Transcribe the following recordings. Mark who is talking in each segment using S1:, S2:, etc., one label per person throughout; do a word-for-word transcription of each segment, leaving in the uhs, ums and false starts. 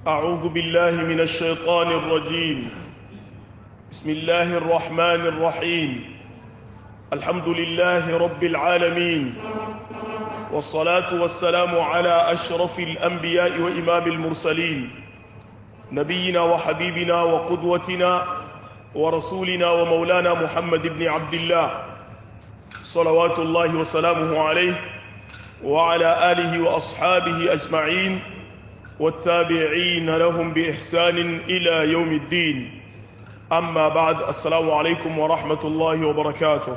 S1: أعوذ بالله من الشيطان الرجيم. بسم الله الرحمن الرحيم. الحمد لله رب العالمين، والصلاة والسلام على أشرف الأنبياء وإمام المرسلين، نبينا وحبيبنا وقدوتنا ورسولنا ومولانا محمد بن عبد الله صلوات الله وسلامه عليه وعلى آله وأصحابه أجمعين والتابعين لهم بإحسان إلى يوم الدين. أما بعد، السلام عليكم ورحمة الله وبركاته.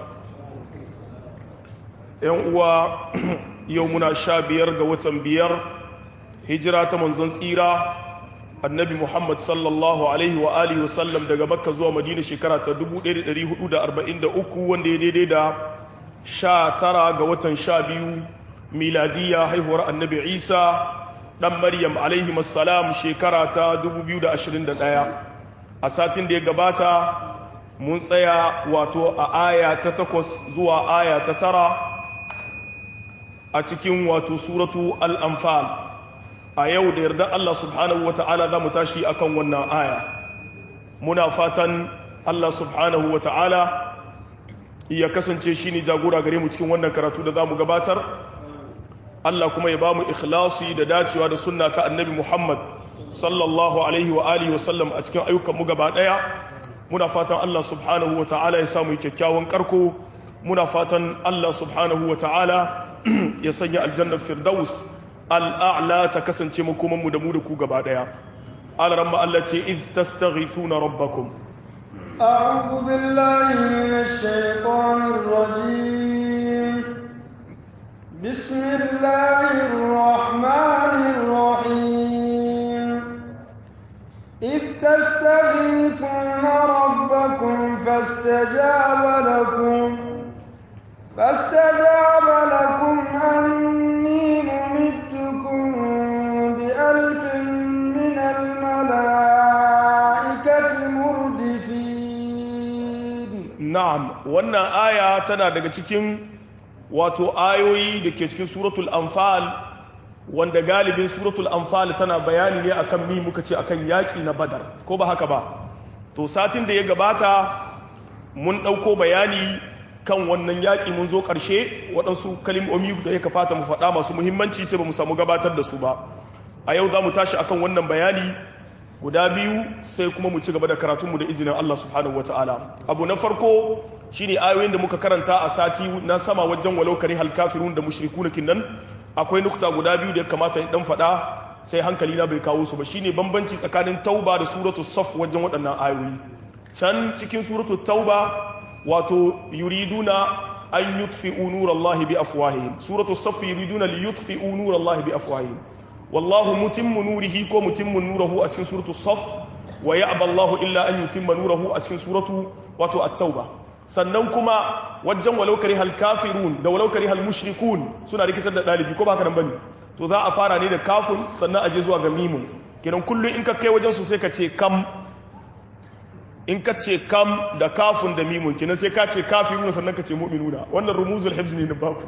S1: يومنا شابير قوة بير هجرة منزل سيرة النبي محمد صلى الله عليه وآله وسلم daga Makka zuwa Madina shekara ta dubu ɗaya da ɗari hudu da arba'in da uku, wanda ya daidai da sha tara ga watan sha biyu miladiya haihuwar annabi Isa dan Maryam alaihi assalam shekara ta dubu biyu da ashirin da ɗaya. A satin da ya gabata mun tsaya wato a aya ta takwas zuwa aya ta tara a cikin wato suratu al-anfal. A yau da yarda Allah subhanahu wata'ala za mu tashi akan wannan aya. Muna fatan Allah subhanahu wata'ala ya kasance shi ne jagora gare mu cikin wannan karatu da za mu gabatar. Allah kuma ya ba mu ikhlasi da dacewa da sunna ta annabi Muhammad sallallahu alaihi wa alihi wa sallam a cikin ayyukan mu gaba daya. Muna fatan Allah subhanahu wata'ala ya samu kyakkyawan karko. Muna fatan Allah subhanahu wata'ala ya sanya aljannar firdaus al'a'la ta kasance makomanmu da mu da ku gaba ɗaya. Alaramma Allah ce, "Iz tastaghithuna rabbakum."
S2: أعوذ بالله من الشيطان الرجيم. بسم الله الرحمن الرحيم. إذ تستغيثون ربكم فاستجاب لكم فاستجاب لكم أني ممدكم بألف من الملائكة مردفين.
S1: نعم، wannan aya tana daga cikin wato ayoyi da ke cikin suratul anfal, wanda galibin suratul anfal tana bayani ne akan mi muka ce akan yaƙi na badar, ko ba haka ba? To satin da ya gabata mun ɗauko bayani kan wannan yaƙi, mun zo ƙarshe waɗansu kalimomi da ya kafata mu faɗa masu muhimmanci sai ba mu samu gabatar da su ba. A yau za mu tashi akan wannan bayani guda biyu sai kuma mu ci gaba da karatunmu da izinin Allah subhanahu wata'ala. Abu na farko shine ayoyin da muka karanta a sati na sama wajen walau kari hal kafirun da mushrikuna kinnan. Akwai nukta guda biyu da ya kamata in dan faɗa sai hankali na bai kawo su ba, shine bambanci tsakanin tauba da suratul saf wajen waɗannan ayoyi. Can cikin suratul tauba wato yuriduna an yutfi'u nurallahi bi afwahihim, suratul saff yuriduna li yutfi'u nurallahi bi afwahihim, wallahu mutimmu nurihi ko mutimmu nurahu a cikin suratul saff, wa ya'ba Allahu illa an yutimma nurahu a cikin suratu wato at-tauba. Sannan kuma wajen walau karihal kafirun da walau karihal mushrikun suna rikitar da dalibi, ko ba haka nan bane? To za a fara ne da kafun sannan a je zuwa ga mimun. Kenan kullun in ka kai wajen su sai ka ce kam, in ka ce kam da kafin da mimun, kinan sai ka ce kafiruna sannan ka ce mu'minuna. Wannan rumuzul hifz ne na baku.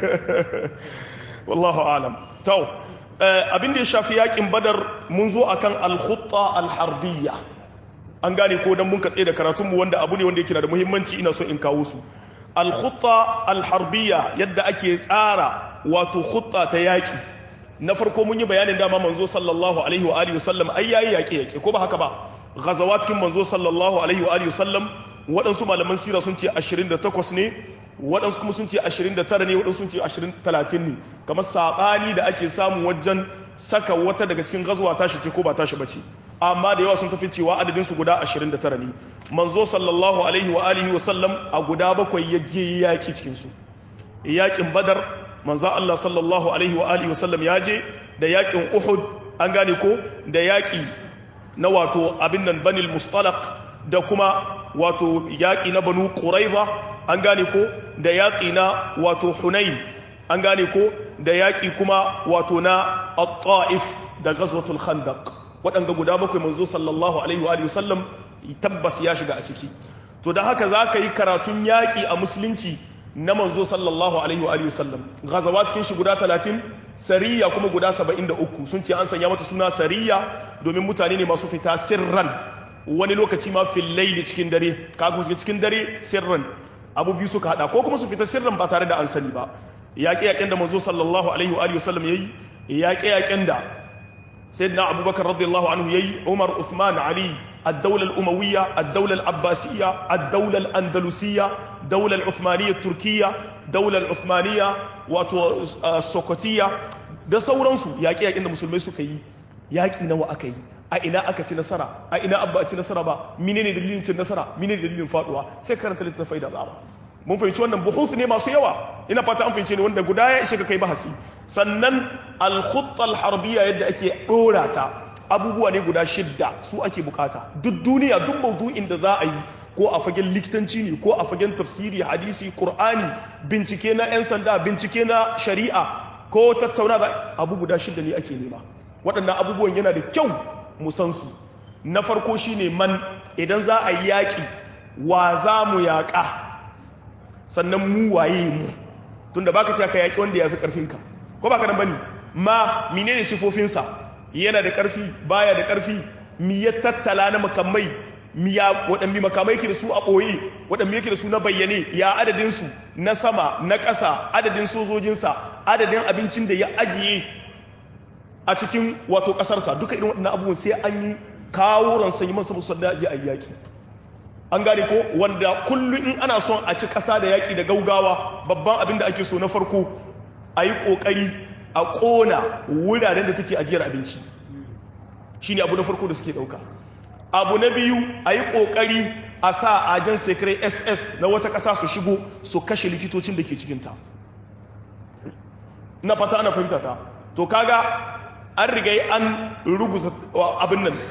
S1: Wallahu alam. To abin da ya shafi yakin badar mun zo akan al-khutta al-harbiyya, an gane ko dan mun katse da karatun mu wanda abu ne wanda yake da muhimmanci, ina so in kawo su. Al-khutta al-harbiyya, yadda ake tsara wato khutta ta yaki. Na farko mun yi bayanin dama manzo sallallahu alaihi wa alihi wasallam ai yayi yaki yaki, ko ba haka ba? Ghazawat kin manzo sallallahu alaihi wa alihi wasallam waɗansu malaman sira sun ce ashirin da takwas ne, waɗansu kuma sun ce ashirin da tara ne, waɗansu sun ce ashirin talatin ne. Kamar sabani da ake samu wajen saka wata daga cikin ghazwa tashi ce ko ba tashi bace, amma da yawa sun tafi cewa adadin su guda ashirin da tara ne. Manzo sallallahu alaihi wa alihi wasallam a guda bakwai ya je yaki cikin su. Yakin Badar manzo Allah sallallahu alaihi wa alihi wasallam ya je, da yakin Uhud an gane ko, da yaki na wato abin nan banil mustalaq, da kuma wato yaƙi na banu quraiza an gane ko, da yaƙi na wato hunain an gane ko, da yaƙi kuma wato na at-ta'if da ghazwatul khandaq. Waɗanda guda bakwai manzo sallallahu alaihi wa sallam tabbas ya shiga a ciki. To da haka za ka yi karatun yaƙi a musulunci na manzo sallallahu alaihi wa sallam. Ghazawat kin shi guda talatin, sariya kuma guda saba'in da uku sun ce an sanya mata suna sariya domin mutane ne masu fita sirran wani lokaci ma fil laili cikin dare kaga cikin dare sirran abu biyu suka hada ko kuma su fita sirran ba tare da an sani ba yaƙe yaƙen da manzo sallallahu alaihi wa alihi wasallam yayi yaƙe yaƙen da sayyidina abubakar radiyallahu anhu yayi umar uthman ali الدولة الأموية الدولة العباسية الدولة الأندلسية الدولة العثمانية التركية الدولة العثمانية والسوكوتية da sauransu yaƙi yaƙin da musulmai suka yi yaƙi nawa aka yi a ina aka ci nasara a ina abba a ci nasara ba menene dalilin cin nasara menene dalilin faduwa sai karanta littattafai da dama mun fahimci wannan buhuth ne masu yawa ina fata an fahimce ne wanda guda ya ishe ka kai bahasi sannan al-khutta al-harbiyya yadda ake dora ta abubuwa ne guda shidda su ake bukata duk duniya duk maudu'in da za a yi ko a fagen likitanci ne ko a fagen tafsiri hadisi qur'ani bincike na yan sanda bincike na shari'a ko tattauna da abu guda shidda ne ake nema waɗannan abubuwan yana da kyau mu san su na farko shine man idan za a yi yaƙi wa za mu yaƙa sannan mu waye mu tunda baka ta ka yaƙi wanda ya fi ƙarfinka ko baka nan bane ma menene sifofinsa yana da ƙarfi baya da ƙarfi mi ya tattala na makamai mi ya waɗanne makamai ke da su a ɓoye waɗanne yake da su na bayyane ya adadinsu na sama na ƙasa adadin sojojinsa adadin abincin da ya ajiye a cikin wato ƙasarsa duka irin waɗannan abubuwan sai an yi kawo ransa yi masa musu da a yaƙi an gane ko wanda kullum in ana son a ci ƙasa da yaƙi da gaugawa babban abin da ake so na farko a yi ƙoƙari a ƙona wuraren da take ajiyar abinci shi ne abu na farko da suke ɗauka abu na biyu a yi ƙoƙari a sa ajan sekare S S na wata ƙasa su shigo su kashe likitocin da ke cikinta na fata ana fahimta ta to kaga an riga an ruguza abin nan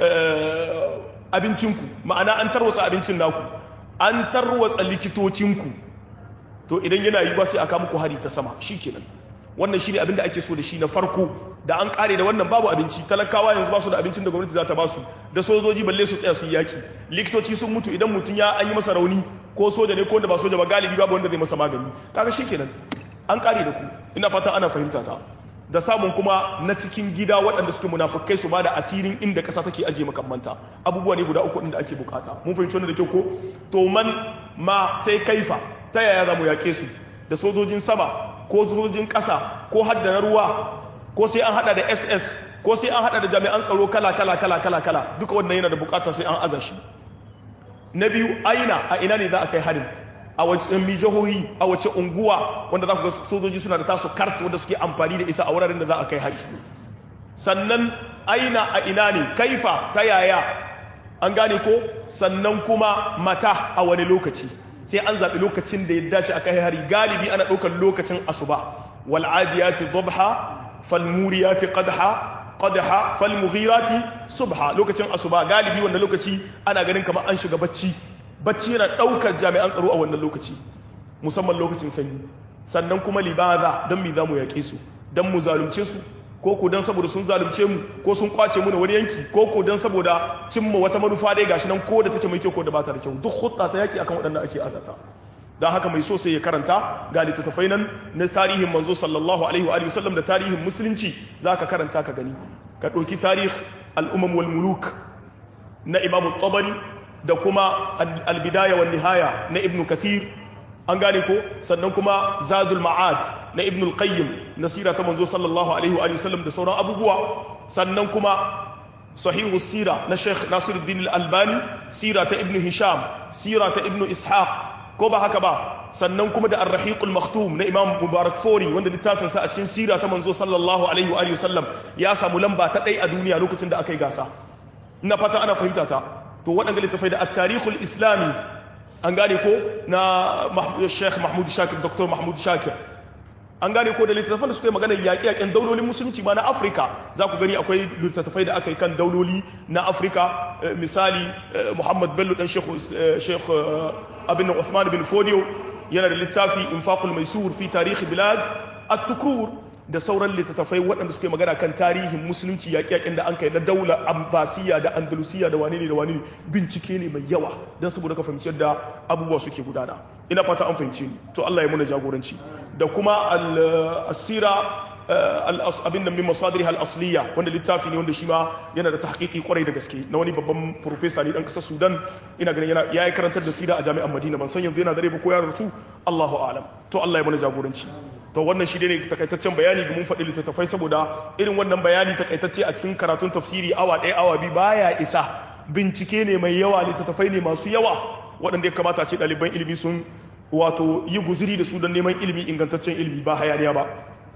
S1: abincinku ma'ana an tarwatsa abincin naku an tarwatsa likitocinku to idan yana yi ba sai aka muku hari ta sama shi kenan wannan shi ne abinda ake so da shi na farko da an kare da wannan babu abinci talakawa yanzu ba su da abincin da gwamnati za ta ba su da sojoji balle su tsaya su yi yaki likitoci sun mutu idan mutum ya an yi masa rauni ko soja ne ko wanda ba soja ba galibi babu wanda zai masa magani kaga shi kenan an kare da ku ina fata ana fahimta ta da samun kuma na cikin gida waɗanda suke munafukai su ba da asirin inda ƙasa take ajiye makamanta abubuwa ne guda uku inda ake bukata mun fahimci wannan da kyau ko to man ma sai kaifa ta yaya za mu yaƙe su da sojojin sama ko sojojin ƙasa ko hadda na ruwa ko sai an hada da S S ko sai an hada da jami'an tsaro kala kala kala kala kala duka wannan yana da bukata sai an aza shi na biyu aina a ina ne za a kai harin a wace mijahohi a wace unguwa wanda za ku ga sojoji suna da tasu kart wanda suke amfani da ita a wuraren da za a kai hari sannan aina a ina ne kaifa ta yaya an gane ko sannan kuma mata a wani lokaci sai an zaɓi lokacin da ya dace a kai hari galibi ana ɗaukar lokacin asuba wal'adiyati dhabha falmuriyati qadha qadha falmughirati subha lokacin asuba galibi wanda lokaci ana ganin kamar an shiga bacci bacci yana ɗaukar jami'an tsaro a wannan lokaci musamman lokacin sanyi sannan kuma libaza don mi za mu yaƙe su don mu zalunce su ko ko don saboda sun zalunce mu ko sun kwace mu na wani yanki ko ko don saboda cimma wata manufa dai gashi nan ko da take mai kyau ko da ba ta da kyau duk hutta ta yaƙi akan waɗannan ake azata don haka mai so sai ya karanta ga littattafai nan na tarihin manzo sallallahu alaihi wa alihi wasallam da tarihin musulunci zaka karanta ka gani ka ɗauki tarih al-umam wal muluk na imam tabari da kuma albidaya wa nihaya na ibn kathir an gane ko sannan kuma zadul ma'ad na ibn al-qayyim na sira ta manzo sallallahu alaihi wa sallam da sauran abubuwa sannan kuma sahihu sira na sheikh nasiruddin al-albani sira ta ibn hisham sira ta ibn ishaq ko ba haka ba sannan kuma da ar-rahiq al-maktum na imam mubarak fori wanda littafin sa a cikin sira ta manzo sallallahu alaihi wa sallam ya samu lamba ta ɗaya a duniya lokacin da aka yi gasa ina fata ana fahimta ta to waɗanda littafai da at-tarikhul islami an gane ko na Sheikh Mahmud Shakir Dr. Mahmud Shakir an gane ko da littafan da suka yi magana yaƙi-yaƙen daulolin musulunci ma na Afirka za ku gani akwai littattafai da aka yi kan dauloli na Afirka misali Muhammad Bello dan Sheikh Abin Uthman bin Fodio yana da littafi Infaqul Maisur fi tarihi bilad at-Tukrur da sauran littattafai waɗanda suke magana kan tarihin musulunci yaƙi-yaƙin da an kai na daular ambasiya da andalusiya da wani ne da wani ne bincike ne mai yawa don saboda ka fahimci yadda abubuwa suke gudana ina fata an fahimci ni to Allah ya muna jagoranci da kuma al-asira abin nan min masadiriha al-asliya wanda littafi ne wanda shi ma yana da tahqiqi kwarai da gaske na wani babban professor ne dan kasar Sudan ina ganin yana yayi karantar da sira a jami'an Madina ban san yanzu yana da rai ba ko ya rasu Allahu a'lam to Allah ya mana jagoranci to wannan shi ne takaitaccen bayani ga mun faɗi littattafai saboda irin wannan bayani takaitacce a cikin karatun tafsiri awa ɗaya awa biyu baya isa bincike ne mai yawa littattafai ne masu yawa waɗanda ya kamata a ce ɗaliban ilimi sun wato yi guziri da su don neman ilimi ingantaccen ilimi ba hayaniya ba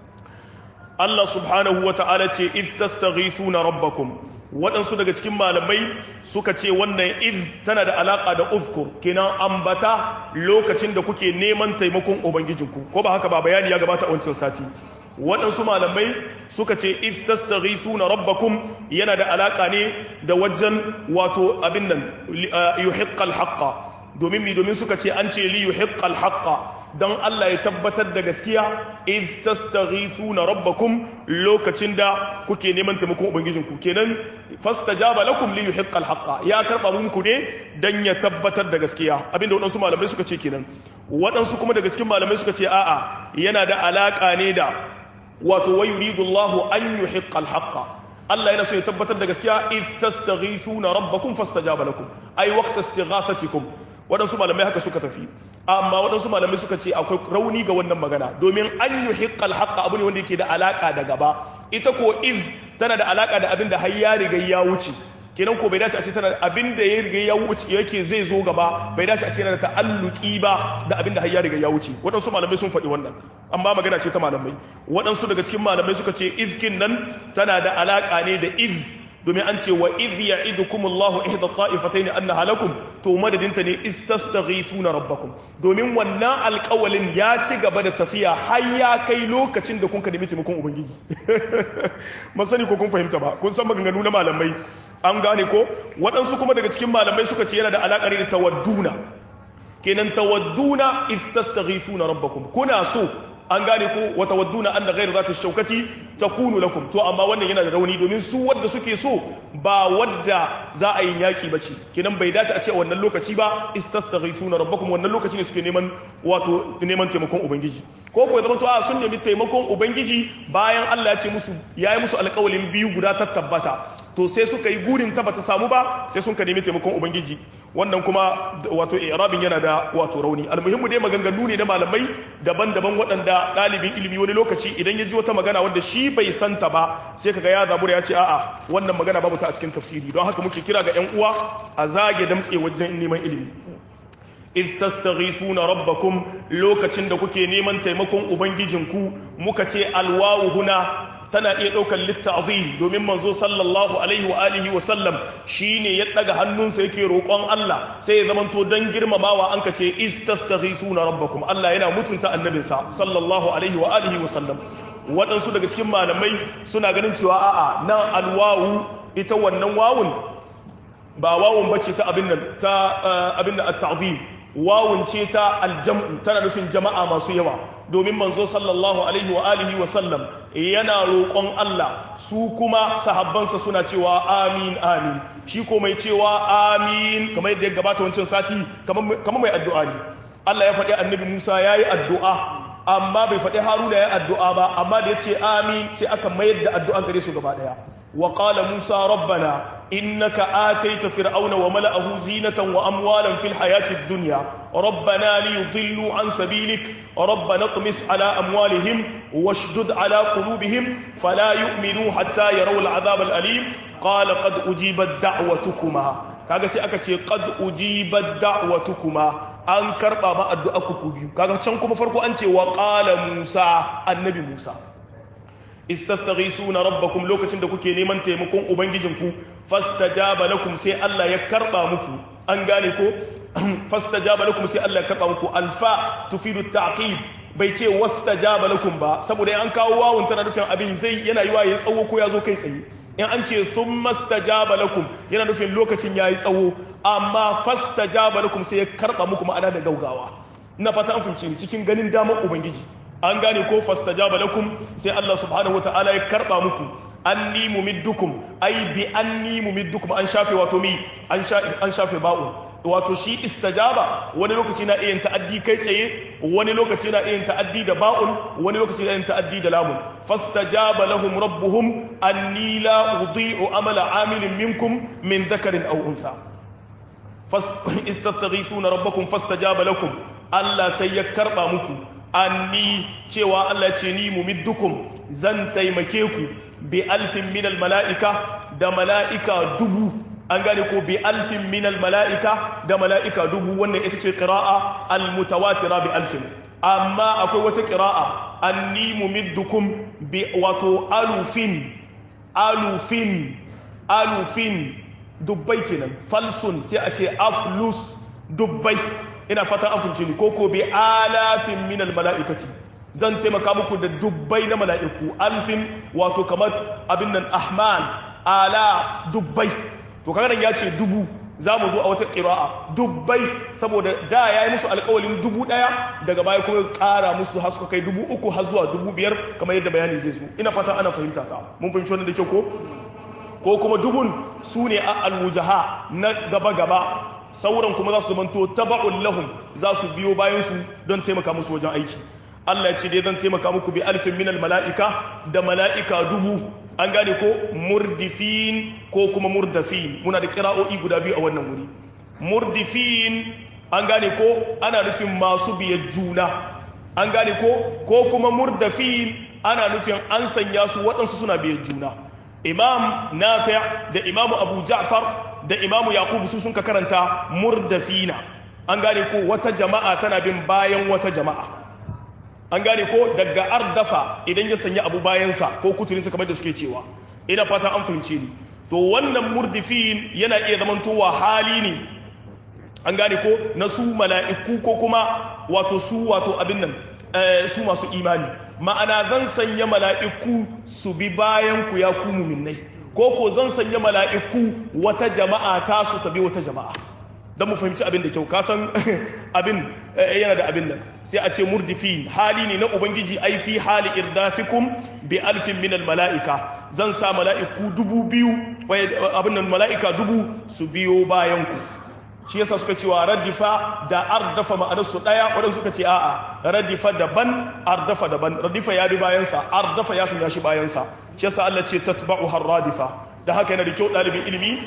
S1: Allah subhanahu wa ta'ala ce iz tastaghithuna rabbakum waɗansu daga cikin malamai suka ce wannan iz tana da alaka da uzkur kenan ambata lokacin da kuke neman taimakon ubangijinku ko ba haka ba bayani ya gabata a wancan sati waɗansu malamai suka ce iz tastaghithuna rabbakum yana da alaka ne da wajen wato abin nan yuhiqqal haqqa domin mi domin suka ce an ce li yuhiqqal haqqa dan Allah ya tabbatar da gaskiya iz tastaghithuna rabbakum lokacin da kuke neman taimakon ubangijinku kenan fastajaba lakum li yuhiqqal haqqa ya karba muku ne dan ya tabbatar da gaskiya abinda wadansu malamai suka ce kenan wadansu kuma daga cikin malamai suka ce a'a yana da alaka ne da wato wa yuridu Allahu an yuhiqqal haqqa Allah yana so ya tabbatar da gaskiya iz tastaghithuna rabbakum fastajaba lakum ay waqt istighathatikum waɗansu malamai haka suka tafi amma waɗansu malamai suka ce akwai rauni ga wannan magana domin an yi hikkal haƙa abu ne wanda yake da alaƙa da gaba ita ko iz tana da alaƙa da abin da har ya riga ya wuce kenan ko bai dace a ce tana da abin da ya riga ya wuce yake zai zo gaba bai dace a ce yana da ta'alluki ba da abin da har ya riga ya wuce waɗansu malamai sun faɗi wannan amma magana ce ta malamai waɗansu daga cikin malamai suka ce izkin nan tana da alaƙa ne da iz domin an ce wa idh ya'idukum Allahu ihda ta'ifatayn annaha lakum to madadinta ne istastaghithuna rabbakum domin wannan alƙawalin ya ci gaba da tafiya har ya kai lokacin da kun ka nemi taimakon ubangiji man sani ko kun fahimta ba kun san maganganu na malamai an gane ko waɗansu kuma daga cikin malamai suka ce yana da alaƙa da tawadduna kenan tawadduna istastaghithuna rabbakum kuna so an gane ko wata wadduna an da gairu za ta shaukati ta kunu lakum to amma wannan yana da rauni domin su wadda suke so ba wadda za a yi yaƙi ba ce kenan bai dace a ce a wannan lokaci ba istastaghithuna rabbakum wannan lokaci ne suke neman wato neman taimakon ubangiji ko ko zama to a sun nemi taimakon ubangiji bayan Allah ya ce musu yayi musu alƙawalin biyu guda ta tabbata to sai suka yi gurin ta bata samu ba sai sun ka nemi taimakon ubangiji wannan kuma wato i'rabin yana da wato rauni almuhimmu dai maganganu ne na malamai daban-daban waɗanda ɗalibin ilimi wani lokaci idan ya ji wata magana wanda shi bai santa ba sai kaga ya zabura ya ce a'a wannan magana babu ta a cikin tafsiri don haka muke kira ga ƴan uwa a zage damtse wajen neman ilimi iz tastaghithuna rabbakum lokacin da kuke neman taimakon ubangijinku muka ce alwawu huna tana iya ɗaukar litta'zim domin manzo sallallahu alaihi wa alihi wa sallam shine ya daga hannunsa yake roƙon Allah sai ya zamanto dan girmamawa an kace istastaghithuna rabbakum Allah yana mutunta annabinsa sallallahu alaihi wa alihi wa sallam waɗansu daga cikin malamai suna ganin cewa a'a nan alwawu ita wannan wawun ba wawun bace ta abin nan ta abin da at-ta'zim wawun ce ta aljam'u tana nufin jama'a masu yawa domin manzo sallallahu alaihi wa alihi wa sallam yana roƙon Allah su kuma sahabbansa suna cewa amin amin shi ko mai cewa amin kamar yadda ya gabata wancan sati kamar mai addu'a ne Allah ya faɗi annabi Musa yayi addu'a amma bai faɗi Haruna yayi addu'a ba amma da yace amin sai aka mayar da addu'a gare su gaba daya wa qala Musa rabbana إنك آتيت فرعون وملأه زينة وأموالا في الحياة الدنيا ربنا ليضلوا عن سبيلك ربنا اطمس على أموالهم واشدد على قلوبهم فلا يؤمنوا حتى يروا العذاب الأليم قال قد أجيبت دعوتكما kaga sai aka ce qad ujibat da'watukuma an karba ma addu'arku ku biyu kaga can kuma farko an ce wa qala Musa annabi Musa istastaghisuna rabbakum lokacin da kuke neman taimakon ubangijinku fastajaba lakum sai Allah ya karba muku an gane ko fastajaba lakum sai Allah ya karba muku alfa tufidu ta'qib bai ce wastajaba lakum ba saboda an kawo wawun tana nufin abin zai yana yiwa ya tsawo ko ya zo kai tsaye in an ce thumma stajaba lakum yana nufin lokacin yayi tsawo amma fastajaba lakum sai ya karba muku ma'ana da gaugawa ina fata an fahimci cikin ganin damar ubangiji an gane ko fastajaba lakum sai Allah subhanahu wataala ya karba muku anni mumiddukum ai bi anni mumiddukum an shafe wato mi an shafe an shafe ba'u wato shi istajaba wani lokaci na iya ta'addi kai tsaye wani lokaci na iya ta'addi da ba'un wani lokaci na iya ta'addi da lamun fastajaba lahum rabbuhum anni la udhi'u amala 'amilin minkum min dhakarin aw untha istastaghithuna rabbakum fastajaba lakum Allah sai ya karba muku anni cewa Allah ce ni mumiddukum zan taimake ku bi alfin minal mala'ika da mala'ika dubu an gane ko bi alfin minal mala'ika da mala'ika dubu wannan ita ce qira'a al-mutawatira bi alfin amma akwai wata qira'a anni mumiddukum bi wato alufin alufin alufin dubbai kenan falsun sai a ce aflus dubbai ina fata an funce ni koko bi alafin minal mala'ikati zan taimaka muku da dubbai na mala'iku alfin wato kamar abin nan ahman alaf dubbai to kaga nan ya ce dubu za mu zo a wata ƙira'a dubbai saboda da ya yi musu alƙawalin dubu ɗaya daga baya kuma ƙara musu har suka kai dubu uku har zuwa dubu biyar kamar yadda bayani zai zo ina fata ana fahimta ta mun fahimci wannan da kyau ko ko kuma dubun su ne a alwujaha na gaba-gaba sauran kuma za su zamanto taba'un lahum za su biyo bayansu don taimaka musu wajen aiki Allah ya ce dai zan taimaka muku bi alfin minal mala'ika da mala'ika dubu an gane ko murdifin ko kuma murdafin muna da kira'o'i guda biyu a wannan wuri murdifin an gane ko ana nufin masu biyar juna an gane ko ko kuma murdafin ana nufin an sanya su waɗansu suna biyar juna imam nafi' da imamu abu ja'far da imamu yaqubu su sun ka karanta murdafina an gane ko wata jama'a tana bin bayan wata jama'a an gane ko daga ardafa idan ya sanya abu bayansa ko kuturinsa kamar da suke cewa ina fata an fahimce ni to wannan murdifin yana iya zamantowa hali ne an gane ko na su mala'iku ko kuma wato su wato abin nan su masu imani ma'ana zan sanya mala'iku su bi bayan ku ya ku muminai ko ko zan sanya mala'iku wata jama'a ta su tabi wata jama'a don mu fahimci abin da kyau kasan abin yana da abin nan sai a ce murdifin hali ne na ubangiji ai fi hali irdafikum bi alfin min mala'ika zan sa mala'iku dubu biyu abin nan mala'ika dubu su biyo bayan ku shi yasa suka cewa radifa da ardafa ma'anar su daya wadanda suka ce a'a radifa daban ardafa daban radifa ya bi bayansa ardafa ya sanya shi bayansa shi yasa Allah ce tatba'u har radifa da haka yana da kyau dalibin ilimi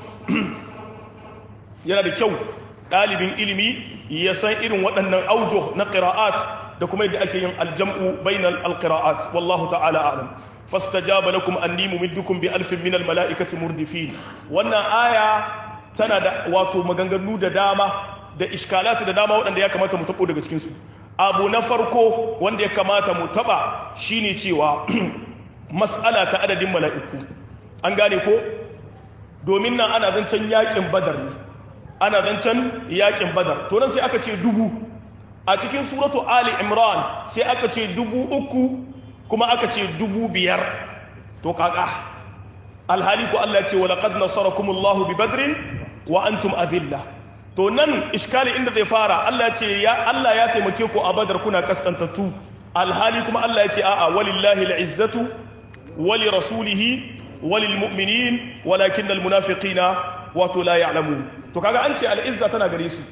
S1: yana da kyau dalibin ilimi ya san irin waɗannan aujo na qira'at da kuma yadda ake yin aljam'u bainal alqira'at wallahu ta'ala a'lam fastajaba lakum anni mumiddukum bi alfin minal mala'ikati murdifin wannan aya tana da wato maganganu da dama da iskalati da dama waɗanda ya kamata mu taɓo daga cikinsu abu na farko wanda ya kamata mu taɓa shine cewa mas'ala ta adadin mala'iku an gane ko domin nan ana zancen yaƙin badar ne ana zancen yaƙin badar to nan sai aka ce dubu a cikin suratu ali imran sai aka ce dubu uku kuma aka ce dubu biyar to kaka alhali ko Allah ya ce wa laqad nasarakumullahu bi badrin wa antum adilla to nan iskali inda zai fara Allah ya ce ya Allah ya taimake ku a badar kuna kaskantattu alhali kuma Allah ya ce a'a walillahi al'izzatu wali rasulihi walil mu'minin walakin almunafiqina wato la ya'lamun to kaga an ce al'izza tana gare su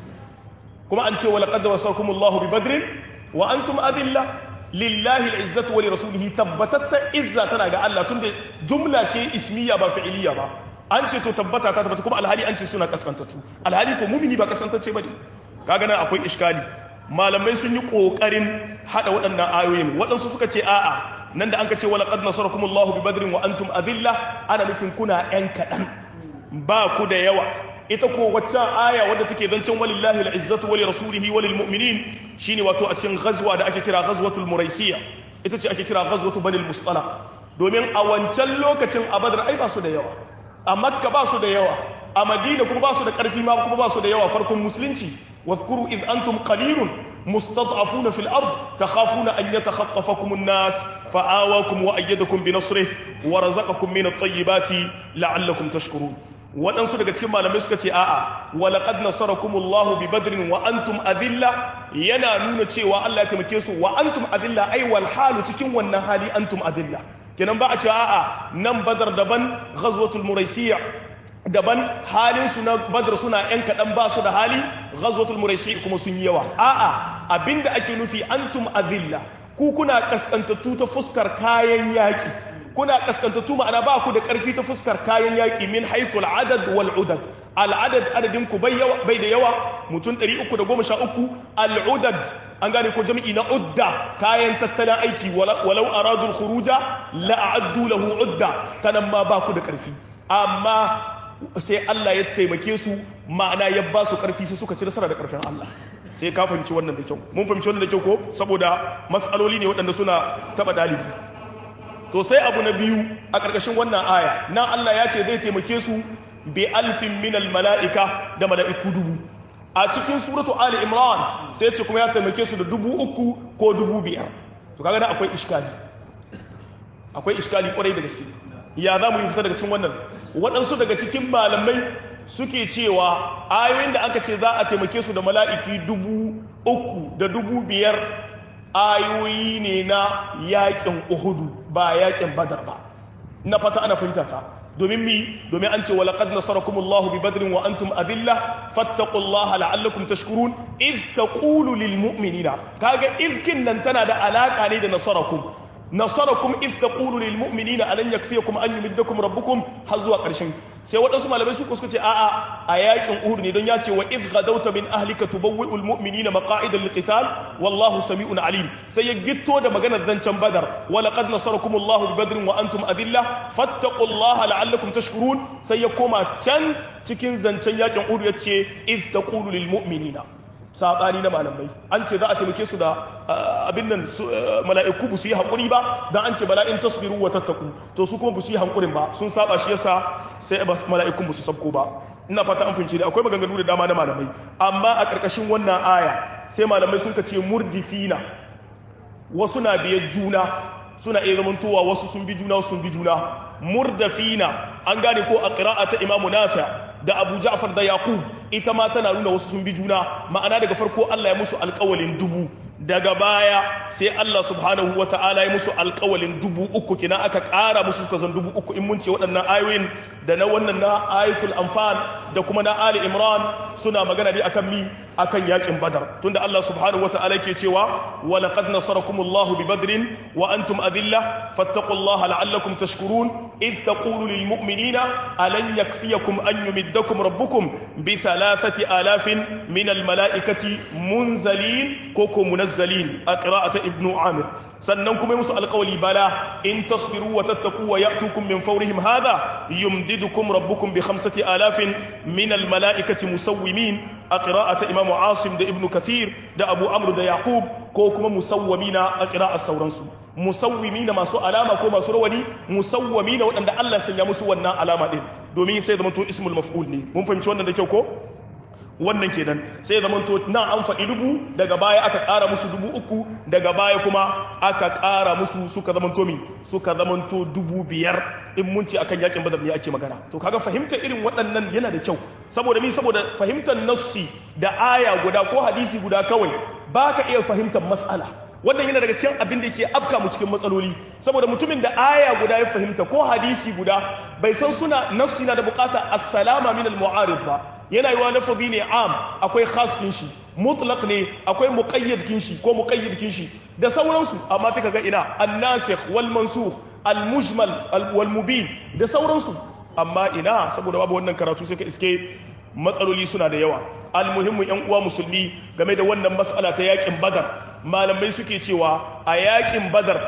S1: kuma an ce wa laqad nasarakumullahu bi badrin wa antum adilla lillahi al'izzatu wali rasulihi tabbatatta izza tana ga Allah tunda jumla ce ismiya ba fi'iliya ba an ce to tabbata ta tabbata kuma alhali an ce suna kaskantattu alhali ko mumini ba kaskantacce bane kaga nan akwai iskali malamai sun yi kokarin hada waɗannan ayoyin waɗansu suka ce a'a nan da an ka ce wala qad nasarakumullahu bi badrin wa antum adilla ana nufin kuna yan kadan ba ku da yawa ita ko waccan aya wadda take zancen walillahi al'izzatu wali rasulihi walil mu'minin shine wato a cikin ghazwa da ake kira ghazwatul muraisiya ita ce ake kira ghazwatu banil mustalaq domin a wancan lokacin a badar ai ba su da yawa a makka ba su da yawa a madina kuma ba su da karfi ma kuma ba su da yawa farkon musulunci واذكروا إذ أنتم قليل مستضعفون في الأرض تخافون أن يتخطفكم الناس فآواكم وأيدكم بنصره ورزقكم من الطيبات لعلكم تشكرون waɗansu daga cikin malamai suka ce a'a walaqad nasarakumullahu bi badrin wa antum adilla yana nuna cewa Allah ya taimake su wa antum adilla ai wal halu cikin wannan hali antum adilla kenan ba a ce a'a nan badar daban ghazwatul muraisiya daban halin su na badr suna yan kadan ba su da hali ghazwatul muraisi kuma sun yi yawa a'a abinda ake nufi antum azilla ku kuna kaskantattu ta fuskar kayan yaki kuna kaskantattu ma'ana ba ku da karfi ta fuskar kayan yaki min haythul adad wal udad al adad adadin ku bai yawa bai da yawa mutum ɗari uku da goma sha uku al udad an gane ko jami'i na udda kayan tattalin aiki walau aradul khuruja la a'addu lahu udda tanan ma ba ku da karfi amma sai Allah ya taimake su ma'ana ya ba su karfi sai suka ci nasara da karfin Allah sai ka fahimci wannan da kyau mun fahimci wannan da kyau ko saboda mas'aloli ne waɗanda suna taba dalibi to sai abu na biyu a ƙarƙashin wannan aya na Allah ya ce zai taimake su bi alfin minal mala'ika da mala'iku dubu a cikin suratu ali imran sai ce kuma ya taimake su da dubu uku ko dubu biyar to kaga da akwai iskali akwai iskali kwarai da gaske ya za mu yi fita daga cikin wannan waɗansu daga cikin malamai suke cewa ayoyin da aka ce za a taimake su da mala'iki dubu uku da dubu biyar ayoyi ne na yakin uhudu ba yakin badar ba na fata ana fahimta ta domin mi domin an ce wa laqad nasarakumullahu bi badrin wa antum adilla fattaqullaha la'allakum tashkurun iz taqulu lil mu'minina kaga izkin nan tana da alaka ne da nasarakum nasarakum iz taqulu lil mu'minina alan yakfiyakum an yumiddakum rabbukum har zuwa karshen sai wadansu malamai su suka ce a'a a yakin uhud ne don ya ce wa iz ghadawta min ahlika tubawwi'ul mu'minina maqa'idan liqital wallahu sami'un alim sai ya gitto da maganar zancen badar wa laqad nasarakumullahu bi badrin wa antum adilla fattaqullaha la'allakum tashkurun sai ya koma can cikin zancen yakin uhud yace iz taqulu lil mu'minina saɓani na malamai an ce za a taimake su da abin nan mala'iku ba su yi haƙuri ba don an ce bala'in tasbiru wa tattaku to su kuma ba su yi haƙurin ba sun saba shi yasa sai mala'ikun ba su sabko ba ina fata an fahimci da akwai maganganu da dama na malamai amma a ƙarƙashin wannan aya sai malamai sun ce murdifina wasu na biyar juna suna iya zamantowa wasu sun bi juna wasu sun bi juna murdafina an gane ko a ƙira'a ta imamu nafi da abu ja'far da yaqub ita ma tana nuna wasu sun bi juna ma'ana daga farko Allah ya musu alƙawalin dubu daga baya sai Allah subhanahu wa ta'ala ya musu alƙawalin dubu uku kina aka ƙara musu suka zan dubu uku in mun ce waɗannan ayoyin da na wannan na ayatul anfal da kuma na ali imran suna magana ne akan mi akan yakin badar tunda Allah subhanahu wa ta'ala yake cewa wa laqad nasarakumullahu bi badrin wa antum adilla fattaqullaha la'allakum tashkurun id taqulu lil mu'minina alan yakfiyakum an yumiddakum rabbukum bi thalathati alafin min al mala'ikati munzalin koko munazzalin a qira'ati ibnu amir sannan kuma musu alƙawli bala in tasbiru wa tattaqu wa ya'tukum min fawrihim hadha yumdidukum rabbukum bi khamsati alafin min al mala'ikati musawwimin a qira'ati imamu asim da ibnu kathir da abu amr da yaqub ko kuma musawwimina a qira'at sauransu musawwimina masu alama ko masu rawani musawwimina waɗanda Allah sanya musu wannan alama din domin sai zama to ismul maf'ul ne mun fahimci wannan da kyau ko wannan kenan sai zaman to na an faɗi dubu daga baya aka ƙara musu dubu uku daga baya kuma aka ƙara musu suka zaman to mi suka zaman to dubu biyar in mun ce akan yakin badar ne ake magana to kaga fahimtar irin waɗannan yana da kyau saboda mi saboda fahimtar nassi da aya guda ko hadisi guda kawai baka iya fahimtar mas'ala wannan yana daga cikin abin da ke afka mu cikin matsaloli saboda mutumin da aya guda ya fahimta ko hadisi guda bai san suna nassi na da bukata assalama min al-mu'arid ba yana yiwa lafazi ne am akwai khas kin shi mutlaq ne akwai muqayyad kin shi ko muqayyid kin shi da sauransu amma sai kaga ina an-nasikh wal mansukh al-mujmal wal mubin da sauransu amma ina saboda babu wannan karatu sai ka iske matsaloli suna da yawa almuhimmu yan uwa musulmi game da wannan mas'ala ta yakin badar malamai suke cewa a yakin badar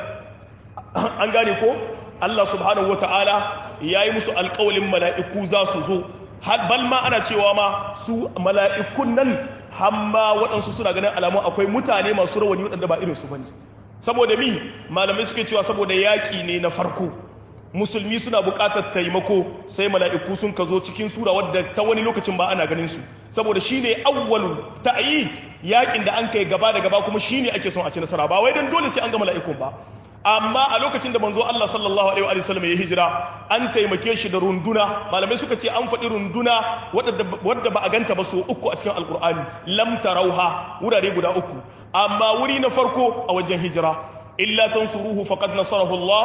S1: an gane ko Allah subhanahu wataala yayi musu alƙawalin mala'iku za su zo bal ma ana cewa ma su mala'ikun nan hamma waɗansu suna ganin alamun akwai mutane masu rawani waɗanda ba irinsu bane saboda mi malamai suke cewa saboda yaƙi ne na farko musulmi suna buƙatar taimako sai mala'iku sun ka zo cikin sura wadda ta wani lokacin ba ana ganin su saboda shine awwalu ta'yid yaƙin da an kai gaba da gaba kuma shine ake son a ci nasara ba wai dan dole sai an ga mala'ikun ba amma a lokacin da manzo Allah sallallahu alaihi wa sallam ya hijira an taimake shi da runduna malamai suka ce an faɗi runduna wadda ba a ganta ba so uku a cikin alkur'ani lam tarauha wurare guda uku amma wuri na farko a wajen hijira illa tansuruhu faqad nasarahu Allah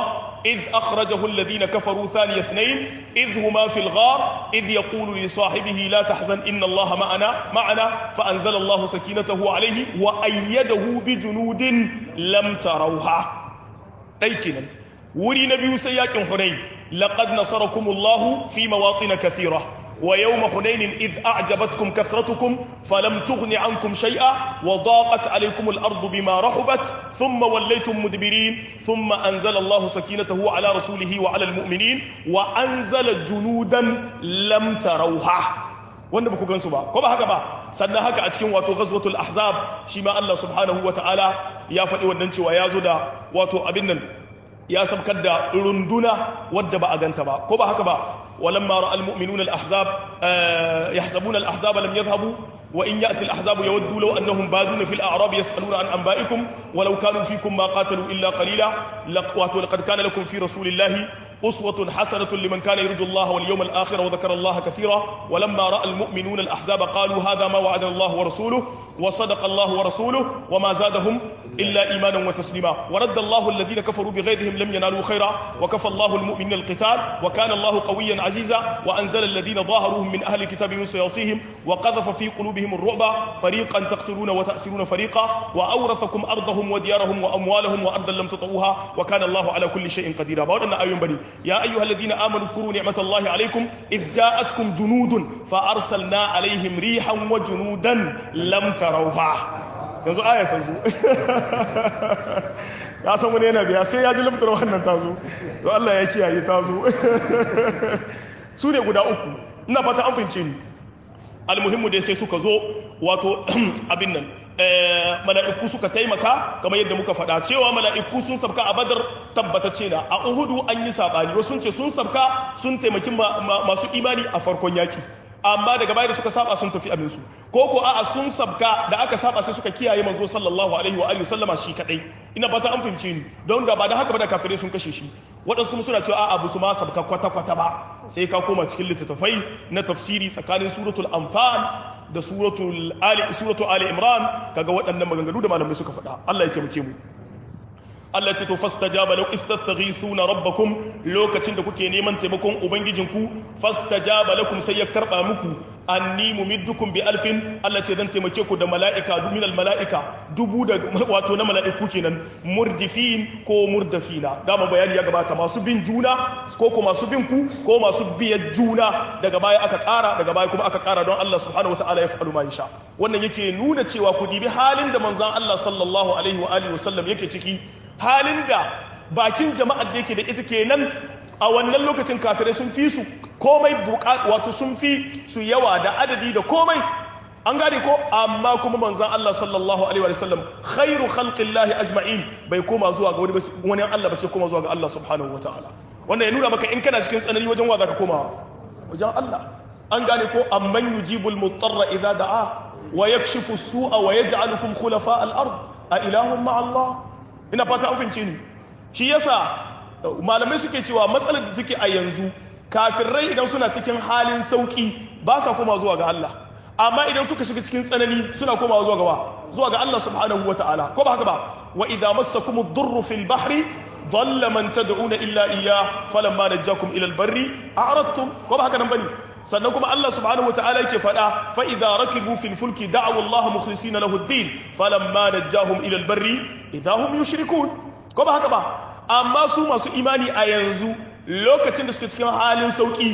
S1: إذ أخرجه الذين كفروا ثاني اثنين إذ هما في الغار إذ يقول لصاحبه لا تحزن إن الله معنا معنا فأنزل الله سكينته عليه وأيده بجنود لم تروها أيكنا وري نبي سياق حنين لقد نصركم الله في مواطن كثيرة ويوم حنين إذ أعجبتكم كثرتكم فلم تغن عنكم شيئا وضاقت عليكم الأرض بما رحبت ثم وليتم مدبرين ثم أنزل الله سكينته على رسوله وعلى المؤمنين وأنزل جنودا لم تروها wanda ba ku gansu ba ko ba haka ba sannan haka a cikin wato ghazwatul ahzab shi ma Allah subhanahu wataala ya faɗi wannan cewa ya zo da wato abin nan ya sabkar da runduna wadda ba a ganta ba ko ba haka ba ولما راى المؤمنون الاحزاب يحسبون الاحزاب لم يذهبوا وان ياتي الاحزاب يودوا لو انهم بادون في الاعراب يسالون عن انبائكم ولو كانوا فيكم ما قاتلوا الا قليلا لقد كان لكم في رسول الله أسوة حسنة لمن كان يرجو الله واليوم الآخر وذكر الله كثيرا ولما رأى المؤمنون الأحزاب قالوا هذا ما وعد الله ورسوله وصدق الله ورسوله وما زادهم إلا إيمانا وتسليما ورد الله الذين كفروا بغيظهم لم ينالوا خيرا وكفى الله المؤمنين القتال وكان الله قويا عزيزا وأنزل الذين ظاهروهم من أهل الكتاب من سياصيهم وقذف في قلوبهم الرعب فريقا تقتلون وتأسرون فريقا وأورثكم أرضهم وديارهم وأموالهم وأرضا لم تطئوها وكان الله على كل شيء قديرا بقولنا أيوم بني يا أيها الذين آمنوا اذكروا نعمة الله عليكم إذ جاءتكم جنود فأرسلنا عليهم ريحا وجنودا لم تروها yanzu aya ta zo ya san wani yana biya sai ya ji laftar wannan ta zo to Allah ya kiyaye ta zo su ne guda uku ina fata an fince ni almuhimmu dai sai suka zo wato abin nan mala'iku suka taimaka kamar yadda muka faɗa cewa mala'iku sun sabka a badar tabbatacce na a uhudu an yi saɓani wasu sun ce sun sabka sun taimaki masu imani a farkon yaki amma daga baya da suka saba sun tafi abinsu ko ko a'a sun sabka da aka saba sai suka kiyaye manzo sallallahu alaihi wa alihi sallama shi kadai ina fata an fahimce ni don da ba da haka ba da kafirai sun kashe shi waɗansu suna cewa a'a bu su ma sabka kwata kwata ba sai ka koma cikin littattafai na tafsiri tsakanin suratul anfal da suratul ali suratul ali imran kaga waɗannan maganganu da malamai suka faɗa Allah ya taimake mu Allah ce to fastajaba law istastaghithuna rabbakum lokacin da kuke neman taimakon ubangijinku fastajaba lakum sai ya karba muku anni mumiddukum bi alfin Allah ce zan taimake ku da mala'ika min al mala'ika dubu da wato na mala'iku kenan murdifin ko murdafina dama bayani ya gabata masu bin juna ko ko masu bin ku ko masu biyar juna daga baya aka ƙara daga baya kuma aka ƙara don Allah subhanahu wataala ya fa'alu ma yasha wannan yake nuna cewa ku dibi halin da manzon Allah sallallahu alaihi wa alihi wasallam yake ciki halin da bakin jama'ar da yake da ita kenan a wannan lokacin kafirai sun fi su komai wato sun fi su yawa da adadi da komai an gane ko amma kuma manzon Allah sallallahu alaihi wa sallam khairu khalqillahi ajma'in bai koma zuwa ga wani wani Allah ba sai koma zuwa ga Allah subhanahu wataala wannan ya nuna maka in kana cikin tsanani wajen wa zaka koma wajen Allah an gane ko amman yujibul mutarra idza da'a wa yakshifu as-su'a wa yaj'alukum khulafa al-ard a ilahum ma'a Allah ina fata an fince ni shi yasa malamai suke cewa matsalar da take a yanzu kafirai idan suna cikin halin sauki ba sa koma zuwa ga Allah amma idan suka shiga cikin tsanani suna komawa zuwa ga zuwa ga Allah subhanahu wataala ko ba haka ba wa idza massakum ad-durru fil bahri dhalla man tad'una illa iyyah falamma najjakum ila al-barri a'radtum ko ba haka nan bane sannan kuma Allah subhanahu wataala yake fada fa idza rakibu fil fulki da'u Allah mukhlisina lahu ad-din falamma najjahum ila al-barri idza hum yushrikun ko ba haka ba amma su masu imani a yanzu lokacin da suke cikin halin sauki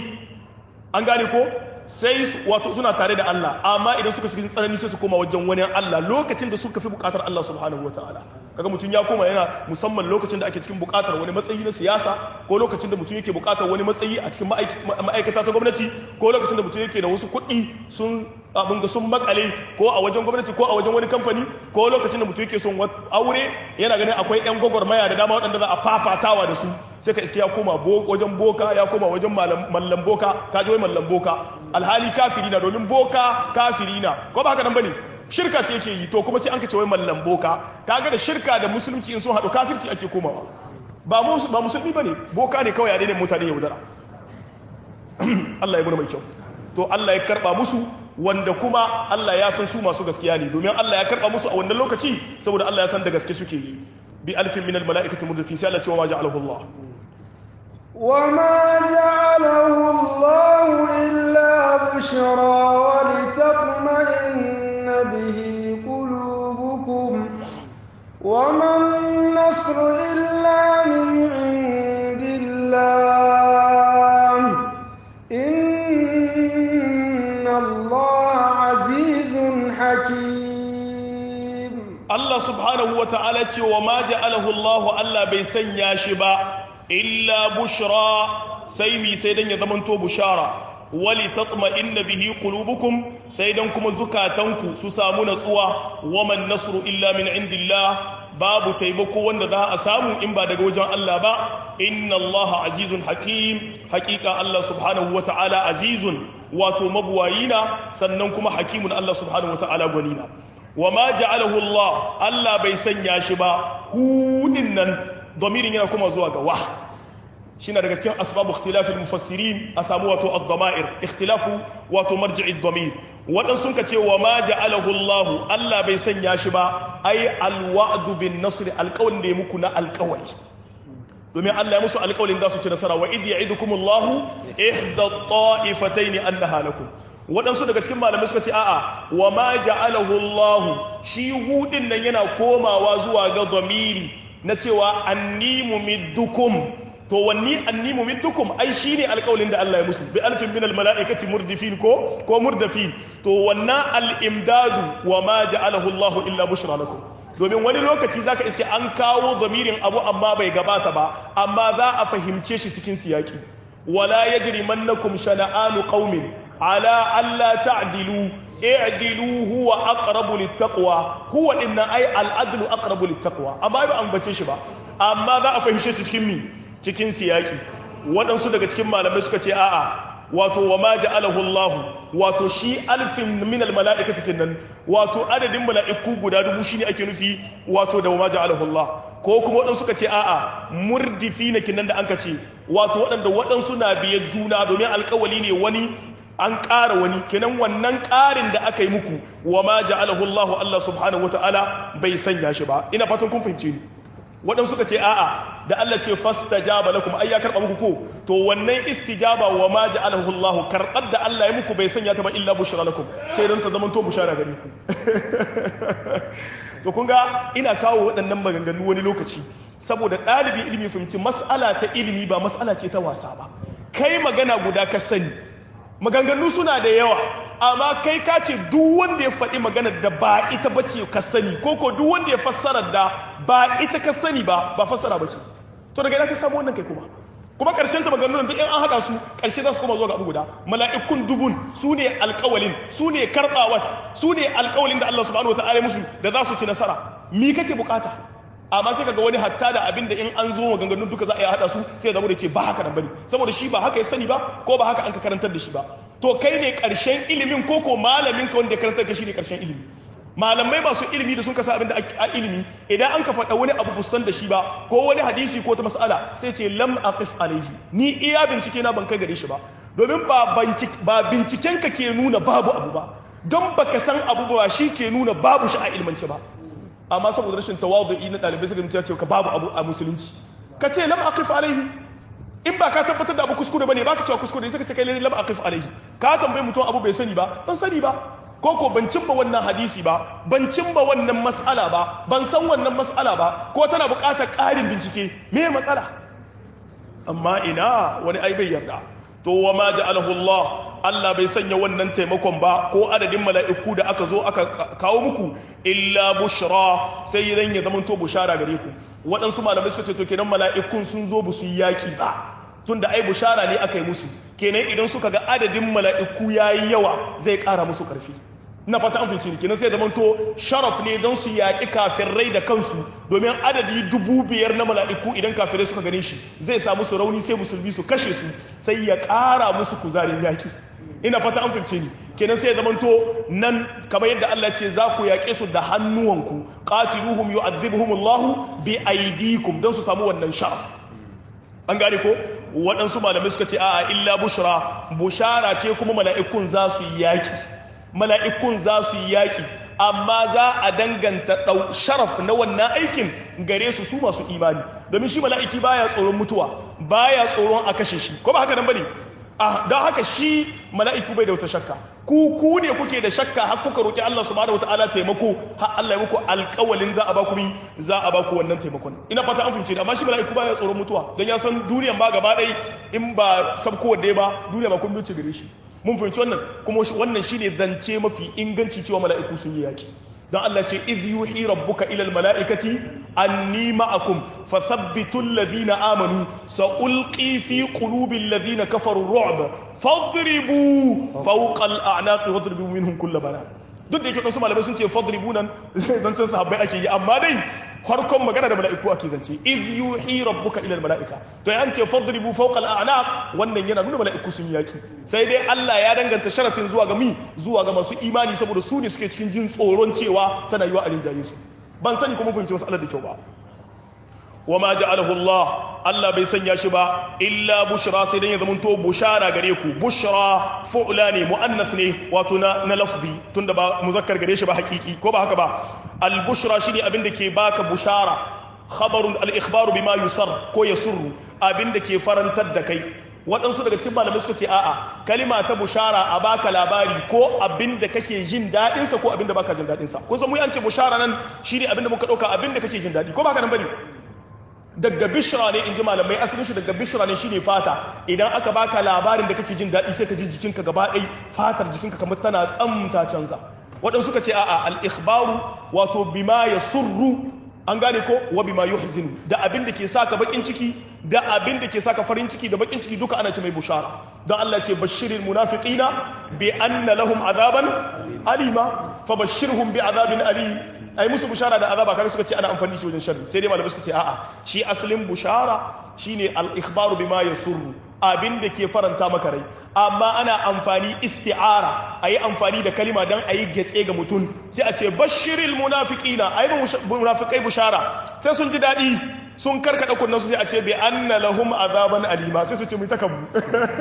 S1: an gane ko sai wato suna tare da Allah amma idan suka cikin tsanani sai su koma wajen wani Allah lokacin da suka fi bukatar Allah subhanahu wataala kaga mutum ya koma yana musamman lokacin da ake cikin bukatar wani matsayi na siyasa ko lokacin da mutum yake bukatar wani matsayi a cikin ma'aikata ta gwamnati ko lokacin da mutum yake da wasu kuɗi sun abin ga sun makale ko a wajen gwamnati ko a wajen wani kamfani ko lokacin da mutum yake son aure yana ganin akwai yan gwagwarmaya da dama waɗanda za a fafatawa da su sai ka iske ya koma wajen boka ya koma wajen mallam boka ka ji wai mallam boka alhali kafiri na domin boka kafiri na ko ba haka nan bane shirka ce yake yi to kuma sai an kace wai mallam boka kaga da shirka da musulunci in sun haɗu kafirci ake komawa ba mu ba musulmi bane boka ne kawai a daidai mutane yaudara Allah ya bura mai kyau to Allah ya karba musu wanda kuma Allah ya san su masu gaskiya ne domin Allah ya karba musu a wannan lokaci saboda Allah ya san da gaske suke yi bi alfin min al mala'ikati murdifin sai Allah ce wa ma ja'alahu Allah
S2: وما جعله الله إلا بشرى ولتطمئن به قلوبكم وما النصر إلا من عند الله إن الله عزيز حكيم.
S1: الله سبحانه وتعالى وما جعله الله ألا بيسن ياشبا إلا بشرى سيمي سيدن يضمنتو بشارة ولتطمئن به قلوبكم سيدنكم زكاتنكم سسامون سوا وما النصر إلا من عند الله باب تيمكو وند ذا أسامو إن بعد وجه الله با إن الله عزيز حكيم حقيقة الله سبحانه وتعالى عزيز واتو مبواينا سننكم حكيم الله سبحانه وتعالى قلينا وما جعله الله الله بيسن ياشبا هو إنن ضمير ينكم زواج واه shine daga cikin asbabu ikhtilafil mufassirin a samu wato ad-dama'ir ikhtilafu wato marji'i ad-damir wadan sun ka ce wa ma ja'alahu Allah Allah bai sanya shi ba ai al-wa'du bin nasr alqawl da muku na alqawli domin Allah ya musu alqawlin da su ci nasara wa id ya'idukumullahu ihda at-ta'ifatayn annaha lakum wadansu daga cikin malamai suka ce a'a wa ma ja'alahu Allah shi hudin nan yana komawa zuwa ga damiri na cewa anni mumiddukum to wanni anni mumiddukum ai shine alƙawlin da Allah ya musu bi alfin min almalaikati murdifin ko ko murdafin to wannan al-imdadu wa ma ja'alahu Allah illa bushra lakum domin wani lokaci zaka iske an kawo damirin abu amma bai gabata ba amma za a fahimce shi cikin siyaki wala yajrimannakum shana'anu qaumin ala alla ta'dilu i'dilu huwa aqrabu littaqwa huwa inna ay al-adlu aqrabu littaqwa amma ba an bace shi ba amma za a fahimce shi cikin mi cikin siyaki waɗansu daga cikin malamai suka ce a'a wato wa ma ja'alahu Allah wato shi alfin min almala'ikati kinnan wato adadin mala'iku guda dubu shine ake nufi wato da wa ma ja'alahu Allah ko kuma waɗansu suka ce a'a murdifina kinnan da anka ce wato waɗanda waɗansu na biyar juna domin alƙawali ne wani an ƙara wani kenan wannan ƙarin da aka yi muku wa ma ja'alahu Allah Allah subhanahu wataala bai sanya shi ba ina fatan kun fahimce ni waɗansu suka ce a'a da Allah ce fastajaba lakum ai ya karɓa muku ko to wannan istijaba wa ma ja'alahu Allah karɓar da Allah ya muku bai sanya ta ba illa bushra lakum sai dan ta zama to bushara gare ku to kun ga ina kawo waɗannan maganganu wani lokaci saboda ɗalibi ilimi fahimci mas'ala ta ilimi ba mas'ala ce ta wasa ba kai magana guda ka sani maganganu suna da yawa amma kai ka ce duk wanda ya faɗi maganar da ba ita bace ka sani ko ko duk wanda ya fassara da ba ita ka sani ba ba fassara bace to daga ina ka samu wannan kai kuma kuma karshen ta maganganun duk in an hada su karshe za su koma zuwa ga abu guda mala'ikun dubun su ne alƙawalin su ne karɓawat su ne alƙawalin da Allah subhanahu wataala musu da za su ci nasara mi kake bukata amma sai kaga wani hatta da abin da in an zo maganganun duka za a yi hada su sai ya zama da ce ba haka nan bane saboda shi ba haka ya sani ba ko ba haka an ka karantar da shi ba to kai ne karshen ilimin ko ko malamin ka wanda ya karantar da shi ne karshen ilimi malamai masu ilimi da sun kasa abin da a ilimi idan an ka faɗa wani abu busan da shi ba ko wani hadisi ko ta mas'ala sai ce lam aqif alaihi ni iya bincike na ban kai gare shi ba domin ba ba binciken ka ke nuna babu abu ba don baka san abu ba shi ke nuna babu shi a ilmance ba amma saboda rashin tawadu'i na dalibai suka mutu ya ce ka babu abu a musulunci ka ce lam aqif alaihi in ba ka tabbatar da abu kuskure bane ba ka cewa kuskure sai ka ce kai lam aqif alaihi ka tambayi mutum abu bai sani ba ban sani ba ko ko ban cimma wannan hadisi ba ban cimma wannan mas'ala ba ban san wannan mas'ala ba ko tana buƙatar ƙarin bincike me matsala amma ina wani ai bai yarda to wa ma ja'alahu Allah Allah bai sanya wannan taimakon ba ko adadin mala'iku da aka zo aka kawo muku illa bushra sai idan ya zama to bushara gare ku waɗansu malamai suka ce to kenan mala'ikun sun zo bu su yaki ba tunda ai bushara ne aka yi musu kenan idan suka ga adadin mala'iku yayi yawa zai ƙara musu ƙarfi ina fata an fice ni kenan sai zaman to sharaf ne don su yaƙi kafirai da kansu domin adadi dubu biyar na mala'iku idan kafirai suka gane shi zai sa musu rauni sai musulmi su kashe su sai ya ƙara musu kuzarin yaƙi ina fata an fice ni kenan sai zaman to nan kamar yadda Allah ce za ku yaƙe su da hannuwanku qatiluhum yu'adhibuhumullahu bi aydikum don su samu wannan sharaf an gane ko waɗansu malamai suka ce a'a illa bushra bushara ce kuma mala'ikun za su yi yaƙi mala'ikun za su yi yaƙi amma za a danganta sharaf na wannan aikin gare su su masu imani domin shi mala'iki baya tsoron mutuwa baya tsoron a kashe shi ko ba haka nan bane ah don haka shi mala'iku bai da wata shakka ku ku ne kuke da shakka har kuka roki Allah subhanahu wataala taimako har Allah ya muku alƙawalin za a ba ku mi za a ba ku wannan taimakon ina fata an fahimce amma shi mala'iku baya tsoron mutuwa dan ya san duniyan ba gaba ɗaya in ba sabko wanda ba duniya ba kun bice gare shi mun fahimci wannan kuma wannan shine zance mafi inganci cewa mala'iku sun yi yaki dan Allah ce idh yuhi rabbuka ila almalaikati anni ma'akum fathabbitu alladhina amanu sa'ulqi fi qulubi alladhina kafaru ar-ru'b fadribu fawqa al-a'naq wadribu minhum kull banan duk da yake wasu malamai sun ce fadribu nan zancen sahabbai ake yi amma dai farkon magana da mala'iku ake zance idh yuhi rabbuka ila almalaika to yan ce fadribu fawqa al-a'naq wannan yana nuna mala'iku sun yaki sai dai Allah ya danganta sharafin zuwa ga mi zuwa ga masu imani saboda su ne suke cikin jin tsoron cewa tana yiwa a rinjaye su ban sani kuma fahimci masalar da kyau ba wama ja'alahu Allah Allah bai sanya shi ba illa bushra sai dan ya zama to bushara gare ku bushra fu'la ne muannath ne wato na, na lafzi tunda ba muzakkar gare shi ba hakiki ko ba haka ba al bushra shine abin da ke baka bushara khabarun al ikhbaru bima yusar ko yasurru abin da ke farantar da kai waɗansu daga cikin malamai suka ce a'a kalima ta bushara a baka labari ko abin da kake jin daɗin sa ko abin da baka jin daɗin sa kun san mu an ce bushara nan shine abin da muka dauka abin da kake jin daɗi ko baka nan bane daga bishra ne in ji malamai asalin shi daga bishra ne shine fata idan aka baka labarin da kake jin daɗi sai ka ji jikinka gaba ɗaya fatar jikinka kamar tana tsamta canza waɗansu suka ce a'a al-ikhbaru wato bima yasurru an gane ko wa bima yuhzinu da abin da ke saka bakin ciki da abin da ke saka farin ciki da bakin ciki duka ana ce mai bushara don Allah ce bashiril munafiqina bi anna lahum azaban alima fabashirhum bi azabin alim ai musu bushara da azaba kaga suka ce ana amfani shi wajen sharri sai dai malamai suka ce a'a shi asalin bushara shine al-ikhbaru bima yasurru abin da ke faranta maka rai amma ana amfani isti'ara ayi amfani da kalima dan ayi getse ga mutum sai a ce bashiril munafiqina ai munafiqai bushara sai sun ji dadi sun karkada kunnan su sai a ce bi anna lahum azaban alima sai su ce mu takabbu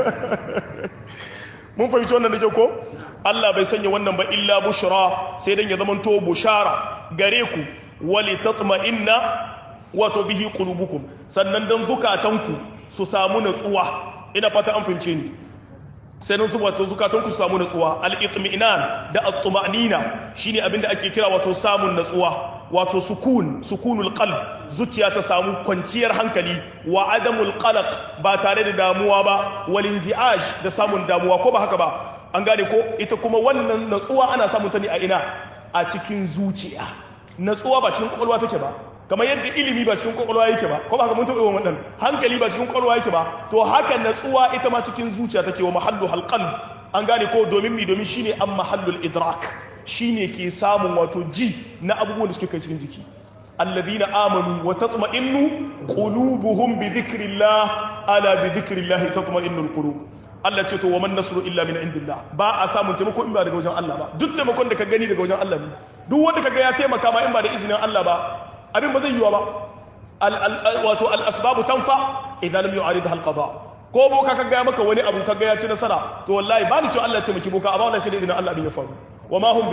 S1: mun fahimci wannan da ke ko Allah bai sanya wannan ba illa bushra sai dan ya zamanto bushara gare ku wali tatma'inna wato bihi qulubukum sannan dan zukatanku su samu natsuwa ina fata an fahimce ni sai nan zuwa to zukatanku su samu natsuwa al-itmi'nan da at-tuma'nina shine abinda ake kira wato samun natsuwa wato sukun sukunul qalb zuciya ta samu kwanciyar hankali wa adamul qalaq ba tare da damuwa ba wal inzi'aj da samun damuwa ko ba haka ba an gane ko ita kuma wannan natsuwa ana samun ta ne a ina a cikin zuciya natsuwa ba cikin kwakwalwa take ba kamar yadda ilimi ba cikin kwakwalwa yake ba ko ba haka mun taɓa yawan wannan hankali ba cikin kwakwalwa yake ba to haka natsuwa ita ma cikin zuciya take wa mahallu halqan an gane ko domin mi domin shine an mahallul idrak shine ke samun wato ji na abubuwan da suke kai cikin jiki alladhina amanu wa tatma'innu qulubuhum bi dhikrillah ala bi dhikrillah tatma'innul qulub Allah ce to wa man nasru illa min indillah ba a samun taimako in ba daga wajen Allah ba duk taimakon da ka gani daga wajen Allah ne duk wanda kaga ya taimaka ma in ba da izinin Allah ba abin ba zai yiwa ba wato al asbabu tanfa idan lam yu'aridha al qada ko boka kaga ya maka wani abu kaga ya ci nasara to wallahi ba ni cewa Allah ya taimaki boka amma wallahi sai da izinin Allah din ya faru wa ma hum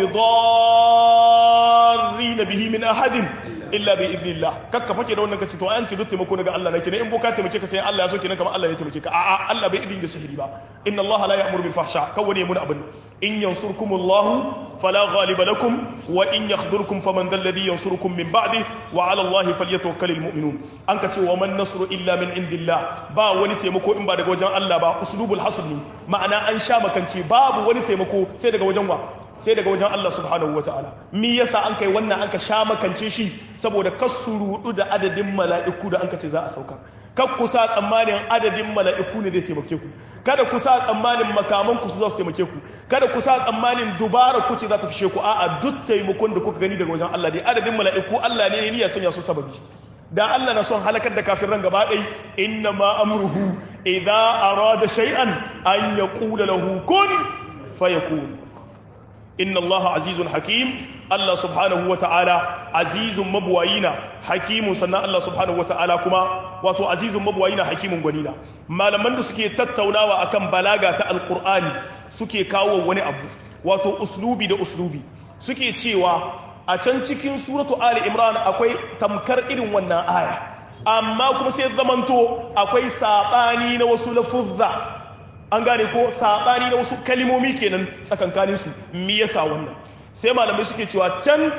S1: bidarrin bihi min ahadin illa bi idnillah kakka fake da wannan kace to an ce duk taimako daga Allah nake ne in boka taimake ka sai Allah ya so kenan kamar Allah ya taimake ka a'a Allah bai idin da sihiri ba inna Allah la ya'muru bil fahsha kawai mun abin in yansurkumullahu fala ghaliba lakum wa in yakhdhurkum faman dhal ladhi yansurukum min ba'di wa 'ala Allah falyatawakkalul mu'minun an ka ce wa man nasru illa min indillah ba wani taimako in ba daga wajen Allah ba uslubul hasr ne ma'ana an sha makance babu wani taimako sai daga wajen wa sai daga wajen Allah subhanahu wa ta'ala mi yasa an kai wannan an ka sha makance shi saboda kasu rudu da adadin mala'iku da an ka ce za a sauka kar ku sa tsammanin adadin mala'iku ne zai taimake ku kada ku sa tsammanin makaman ku su za su taimake ku kada ku sa tsammanin dubara ku ce za ta fishe ku a'a duk taimakon da kuka gani daga wajen Allah dai adadin mala'iku Allah ne ne ya sanya su sababi da Allah na son halakar da kafiran gaba ɗai inna ma amruhu idza arada shay'an an yaqula lahu kun fayakun inna Allah azizun hakim Allah subhanahu wata'ala azizun mabwayina hakimun sannan Allah subhanahu wata'ala kuma wato azizun mabwayina hakimun gwanina malaman da suke tattaunawa akan balaga ta alqur'ani suke kawo wani abu wato uslubi da uslubi suke cewa a can cikin suratu ali imran akwai tamkar irin wannan aya amma kuma sai zamanto akwai sabani na wasu lafuzza an gane ko sabani na wasu kalimomi kenan tsakankanin su me yasa wannan sai malamai suke cewa can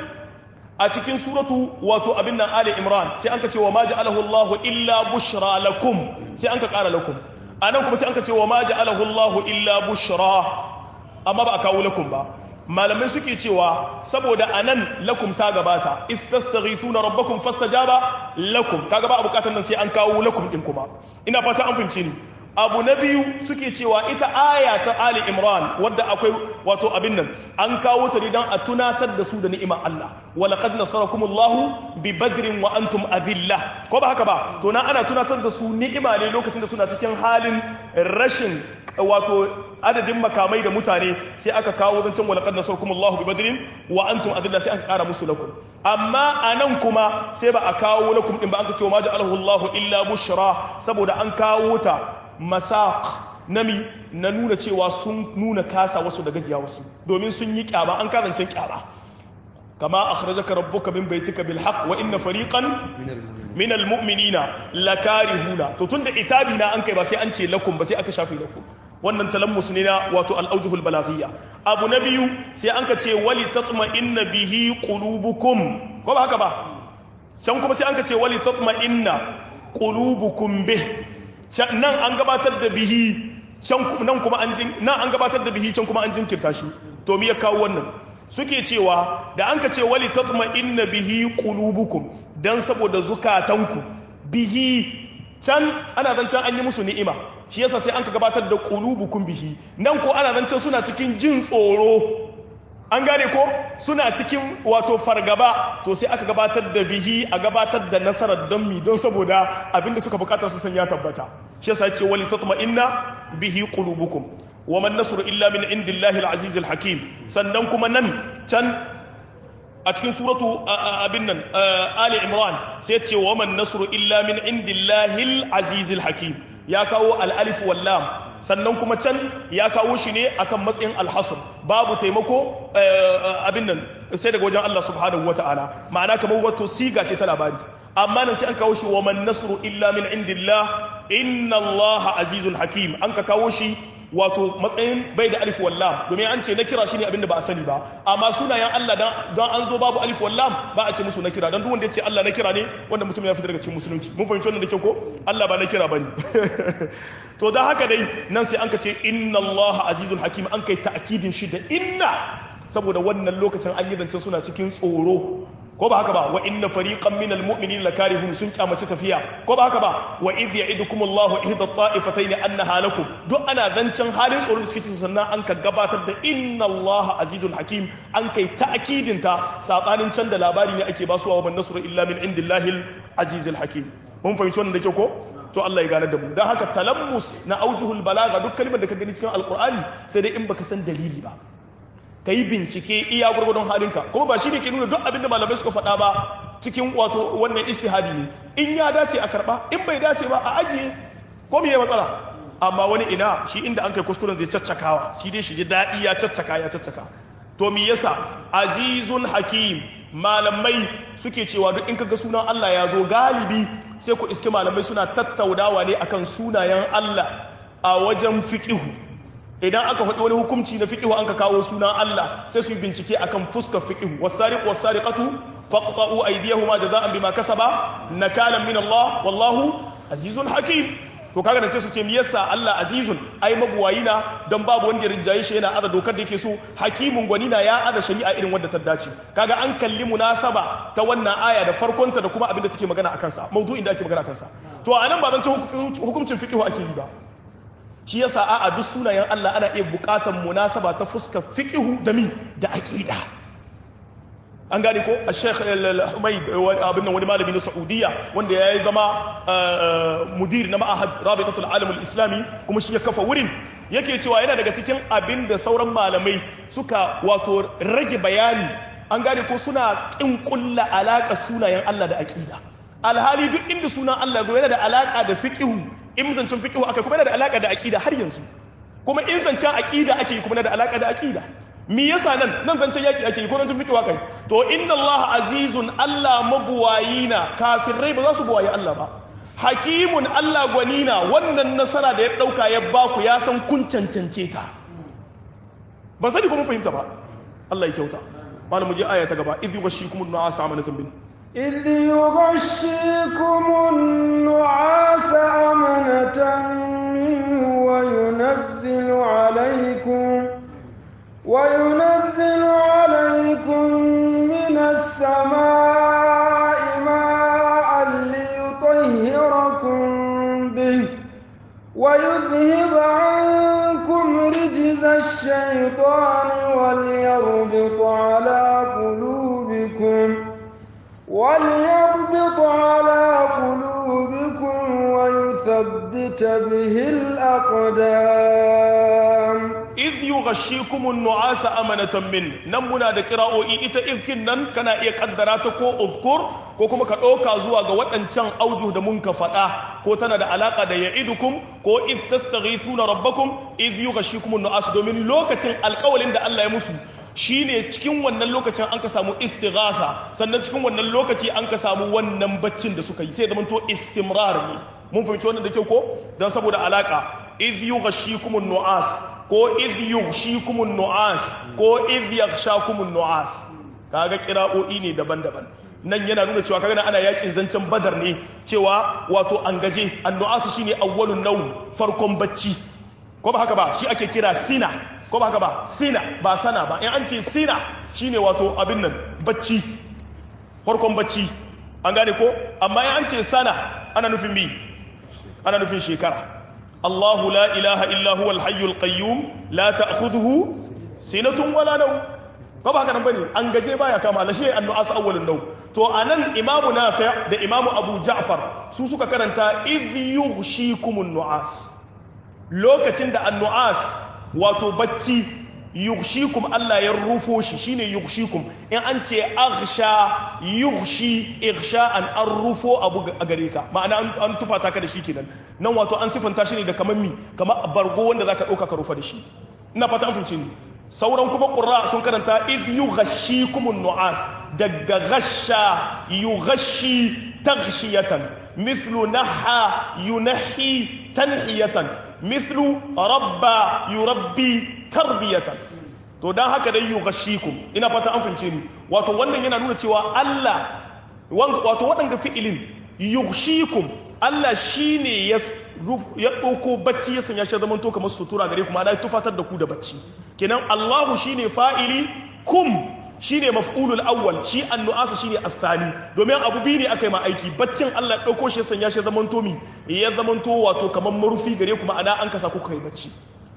S1: a cikin suratu wato abin nan Ali Imran sai anka ce wa ma ja'alahu Allahu illa bushra lakum sai anka ƙara lakum anan kuma sai anka ce wa ma ja'alahu Allahu illa bushra amma ba a kawo lakum ba malamai suke cewa saboda anan lakum ta gabata istastaghisuna rabbakum fastajaba lakum kaga ba a bukatar nan sai an kawo lakum din kuma ina fata an fahimce ni abu na biyu suke cewa ita aya ta Ali Imran wadda akwai wato abin nan an kawo ta ne don a tunatar da su da ni'imar Allah walaqad nasarakumullahu bi badrin wa antum adilla ko ba haka ba to na ana tunatar da su ni'ima ne lokacin da suna cikin halin rashin wato adadin makamai da mutane sai aka kawo zancen walaqad nasarakumullahu bi badrin wa antum adilla sai aka kara musu lakum amma anan kuma sai ba a kawo lakum din ba an ka ce ma ja'alahu Allahu illa bushra saboda an kawo ta masaq nami na nuna cewa sun nuna kasa wasu da gajiya wasu domin sun yi kyama an kazancen kyama kama akhrajaka rabbuka min baitika bil haqq wa inna fariqan min al mu'minina lakarihuna to tunda itabi na an kai ba sai an ce lakum ba sai aka shafe lakum wannan talammus ne na wato al awjuhul balaghiyya abu na biyu sai an ka ce wali tatma'inna bihi qulubukum ko ba haka ba can kuma sai an ka ce wali tatma'inna qulubukum bih nan an gabatar da bihi can nan kuma an jin nan an gabatar da bihi can kuma an jinkirta shi to me ya kawo wannan suke cewa da an ka ce wali tatma'inna bihi qulubukum dan saboda zukatanku bihi can ana zancen an yi musu ni'ima shi yasa sai an ka gabatar da qulubukum bihi nan ko ana zancen suna cikin jin tsoro an gane ko suna cikin wato fargaba to sai aka gabatar da bihi a gabatar da nasarar don mi don saboda abinda suka bukata su san ya tabbata shi yasa ce wali tatma'inna bihi qulubukum wa man nasru illa min indillahi al-aziz al-hakim sannan kuma nan can a cikin suratu abin nan Ali Imran sai ce wa man nasru illa min indillahi al-aziz al-hakim ya kawo al-alif wal lam sannan kuma can ya kawo shi ne akan matsayin alhasr babu taimako abin nan sai daga wajen Allah subhanahu wata'ala ma'ana kamar wato siga ce ta labari amma nan sai an kawo shi wa man nasru illa min indillah inna Allah azizun hakim an ka kawo shi wato matsayin bai da alif wallam domin an ce na kira shi ne abinda ba a sani ba amma sunayen Allah don an zo babu alif wallam ba a ce musu na kira don duk wanda ya ce Allah na kira ne wanda mutum ya fitar daga cikin musulunci mun fahimci wannan da kyau ko Allah ba na kira bane to da haka dai nan sai an ka ce inna Allah azizul hakim an kai ta'kidin shi da inna saboda wannan lokacin an yi zancen suna cikin tsoro ko ba haka ba wa inna fariqan minal mu'minina lakarihun sun kyamace tafiya ko ba haka ba wa idh ya'idukum Allahu ihda at-ta'ifatayn annaha lakum duk ana zancen halin tsoro da suke cikin sannan an ka gabatar da inna Allah azizul hakim an kai ta'kidin ta sabanin can da labari ne ake basuwa wa man nasru illa min indillahi al-azizul hakim mun fahimci wannan da ke ko to Allah ya gane da mu dan haka talammus na aujuhul balaga duk kalmar da ka gani cikin alqur'ani sai dai in baka san dalili ba ka yi bincike iya gwargwadon halinka kuma ba shi ne ke nuna duk abinda malamai suka faɗa ba cikin wato wannan istihadi ne in ya dace a karɓa in bai dace ba a ajiye ko me matsala amma wani ina shi inda an kai kuskuren zai caccakawa shi dai shi ji daɗi ya caccaka ya caccaka to me yasa azizun hakim malamai suke cewa duk in kaga sunan Allah ya zo galibi sai ku iske malamai suna tattaunawa ne akan sunayen Allah a wajen fiqihu idan aka faɗi wani hukunci na fiƙihu an ka kawo sunan Allah sai su yi bincike akan fuskar fiƙihu wasariq wasariqatu faqta'u aydiyahuma jazaa'an bima kasaba nakalan min Allah wallahu azizun hakim to kaga nan sai su ce me yasa Allah azizun ai mabuwayi na don babu wanda ya rinjaye shi yana aza dokar da yake so hakimun gwani na ya aza shari'a irin wadda ta dace kaga an kalli munasaba ta wannan aya da farkonta da kuma abin da take magana akan sa maudu'in da ake magana akan sa to anan ba zan ce hukuncin fiƙihu ake yi ba shi yasa a duk sunayen Allah ana iya bukatan munasaba ta fuskar fiqhu da mi da aqida an gane ko al-sheikh al-humayd abin nan wani malami na Saudiya wanda yayi zama mudir na ma'ahad rabitatul alam al-islami kuma shi ya kafa wurin yake cewa yana daga cikin abin da sauran malamai suka wato rage bayani an gane ko suna kin kulla alaka sunayen Allah da aqida alhali duk inda sunan Allah zo yana da alaka da fiqhu in zancen fiqhu akai kuma yana da alaka da aqida har yanzu kuma in zancen aqida ake kuma yana da alaka da aqida mi yasa nan nan zancen yaki ake yi ko zancen fitowa kai to inna Allah azizun Allah mabuwayina kafirai ba za su buwayi Allah ba hakimun Allah gwanina wannan nasara da ya dauka ya baku ya san kun cancance ta ba sani kuma fahimta ba Allah ya kyauta malamu je aya ta gaba idh yughashshikum an-nu'asa amanatan bin
S2: إذ يغشيكم النعاس أمنة منه وينزل عليكم وينزل عليكم من السماء ماء ليطهركم به ويذهب عنكم رجز الشيطان وليربط على قلوبكم وليربط على قلوبكم ويثبت به الأقدام
S1: إذ يغشيكم النعاس أمنة من نمنا ذكراء إيتا إذ كنن كان يقدراتكو أذكر ko kuma ka ɗauka zuwa ga waɗancan aujuh da mun ka faɗa ko tana da alaƙa da ya'idukum ko iz tastaghithuna rabbakum iz yughashshikum an-nu'as domin lokacin alƙawalin da Allah ya musu shine cikin wannan lokacin an ka samu istighatha sannan cikin wannan lokaci an ka samu wannan baccin da suka yi sai zaman to istimrar ne mun fahimci wannan da kyau ko dan saboda alaƙa iz yughashshikum an-nu'as ko iz yughashshikum an-nu'as ko iz yaghshakum an-nu'as kaga kira'o'i ne daban-daban nan yana nuna cewa kaga ana yakin zancen badar ne cewa wato an gaje annu'asu shine awwalun nawm farkon bacci ko ba haka ba shi ake kira sina ko ba haka ba sina ba sana ba in an ce sina shine wato abin nan bacci farkon bacci an gane ko amma in an ce sana ana nufin bi ana nufin shekara Allahu la ilaha illa huwa al-hayyul qayyum la ta'khudhuhu sinatun wala nawm ko ba haka nan bane an gaje baya kama Allah shi annu'as awwalun naw to anan imamu nafi' da imamu abu ja'far su suka karanta idh yughshikumun nu'as lokacin da annu'as wato bacci yughshikum Allah ya rufo shi shine yughshikum in an ce aghsha yughshi ighsha'an an rufo abu a gare ka ma'ana an tufata ka da shi kenan nan wato an sifanta shi ne da kaman mi kamar bargo wanda zaka dauka ka rufa da shi ina fata an fahimce ni sauran kuma ƙura sun karanta if yi gashi kuma nu'as daga gasha yi gashi taghshiyatan mislu naha yunahi tanhiyatan mislu rabba yurabbi tarbiyatan to dan haka dai yi gashi kum ina fata an fince ni wato wannan yana nuna cewa Allah wato waɗanda fi'ilin yughshikum Allah shine ya ya ɗauko bacci ya sanya shi zaman to kamar sutura gare ku ma'ana tufatar da ku da bacci kenan Allahu shine fa'ili kum shine maf'ulul awwal shi annu'asa shine athani domin abu biyu ne akai ma aiki baccin Allah ya ɗauko shi ya sanya shi zaman to mi ya zaman to wato kamar marufi gare ku ma'ana an kasa ku kai bacci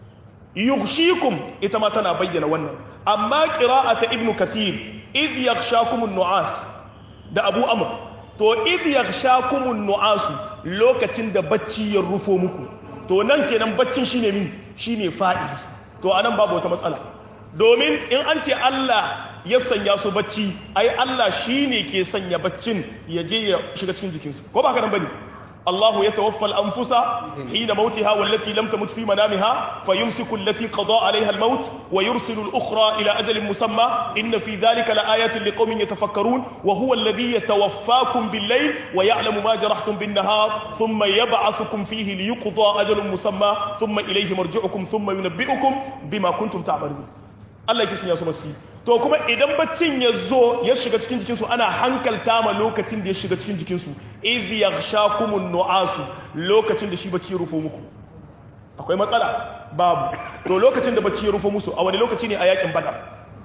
S1: yughshikum ita ma tana bayyana wannan amma qira'ata ibnu kathir id yaghshakumun nu'as da abu amr to idh yaghshakumun nu'asu lokacin da bacci ya rufo muku to nan kenan baccin shine mi shine fa'ili to anan babu wata matsala domin in an ce Allah ya sanya su bacci ai Allah shine ke sanya baccin ya je ya shiga cikin jikinsu ko ba haka nan bane الله يتوفى الأنفس حين موتها والتي لم تمت في منامها فيمسك التي قضى عليها الموت ويرسل الأخرى إلى أجل مسمى إن في ذلك لآيات لقوم يتفكرون وهو الذي يتوفاكم بالليل ويعلم ما جرحتم بالنهار ثم يبعثكم فيه ليقضى أجل مسمى ثم إليه مرجعكم ثم ينبئكم بما كنتم تعملون Allah yake sanya su maski to kuma idan baccin ya zo ya shiga cikin jikinsu ana hankalta ma lokacin da ya shiga cikin jikinsu idh yaghshakumun nu'asu lokacin da shi bacci ya rufo muku akwai matsala babu to lokacin da bacci ya rufo musu a wani lokaci ne a yakin badar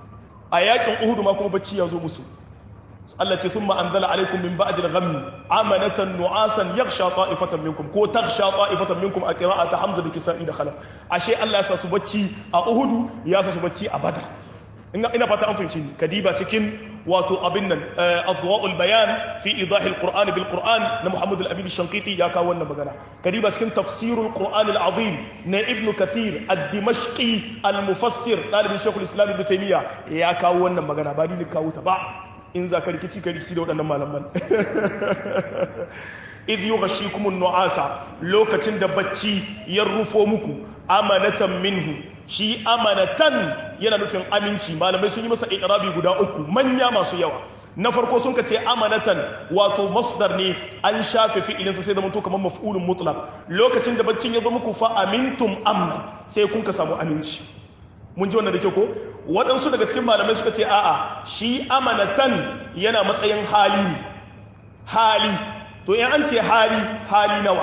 S1: a yakin uhud ma kuma bacci ya zo musu Allah ce thumma anzala alaikum min ba'di al-ghammi amanatan nu'asan yaghsha ta'ifatan minkum ko taghsha ta'ifatan minkum a qira'ata hamza da kisa'i da khalaf ashe Allah ya sa su bacci a uhud ya sa su bacci a badar ina ina fata an fahimci ni kadiba cikin wato abin nan adwa'ul bayan fi idahil qur'an bil qur'an na Muhammad al-Amin al-Shanqiti ya kawo wannan magana kadiba cikin tafsirul qur'an al-azim na ibn kathir ad-dimashqi al-mufassir talibin shaykhul islam ibn taymiya ya kawo wannan magana ba ni kawo ta ba in za ka rikici ka rikici da waɗannan malaman idh yughashikumun nu'asa lokacin da bacci ya rufo muku amanatan minhu shi amanatan yana nufin aminci malamai sun yi masa i'rabi guda uku manya masu yawa na farko sun kace amanatan wato masdar ne an shafe fi'ilinsa sai da mutu kamar maf'ulun mutlaq lokacin da baccin ya zo muku fa amintum amna sai kun ka samu aminci mun ji wannan da ke ko waɗansu daga cikin malamai suka ce a'a shi amanatan yana matsayin hali ne hali to in an ce hali hali nawa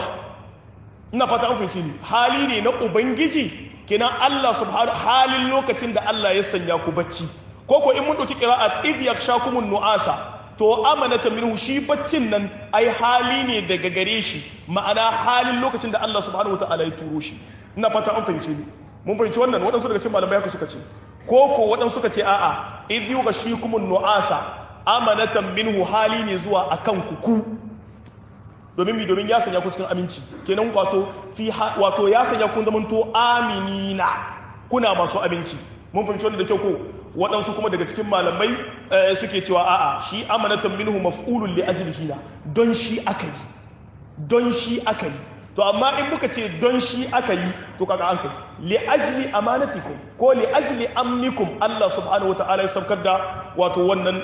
S1: ina fata an fahimci ni hali ne na ubangiji kenan Allah subhanahu halin lokacin da Allah ya sanya ku bacci ko ko in mun dauki qira'at id yakhshakumun nu'asa to amanata minhu shi baccin nan ai hali ne daga gare shi ma'ana halin lokacin da Allah subhanahu wataala ya turo shi ina fata an fahimce ni mun fahimci wannan waɗansu daga cikin malamai haka suka ce ko ko waɗansu suka ce a'a id yakhshakumun nu'asa amanatan minhu hali ne zuwa akan ku ku domin mi domin ya sanya ku cikin aminci kenan wato fi wato ya sanya ku zamanto aminina kuna masu aminci mun fahimci wannan da kyau ko waɗansu kuma daga cikin malamai suke cewa a'a shi amanatan minhu maf'ulun li ajlihi na don shi aka yi don shi aka yi to amma in muka ce don shi aka yi to kaga an kai li ajli amanatikum ko li ajli amnikum Allah subhanahu wataala ya saukar da wato wannan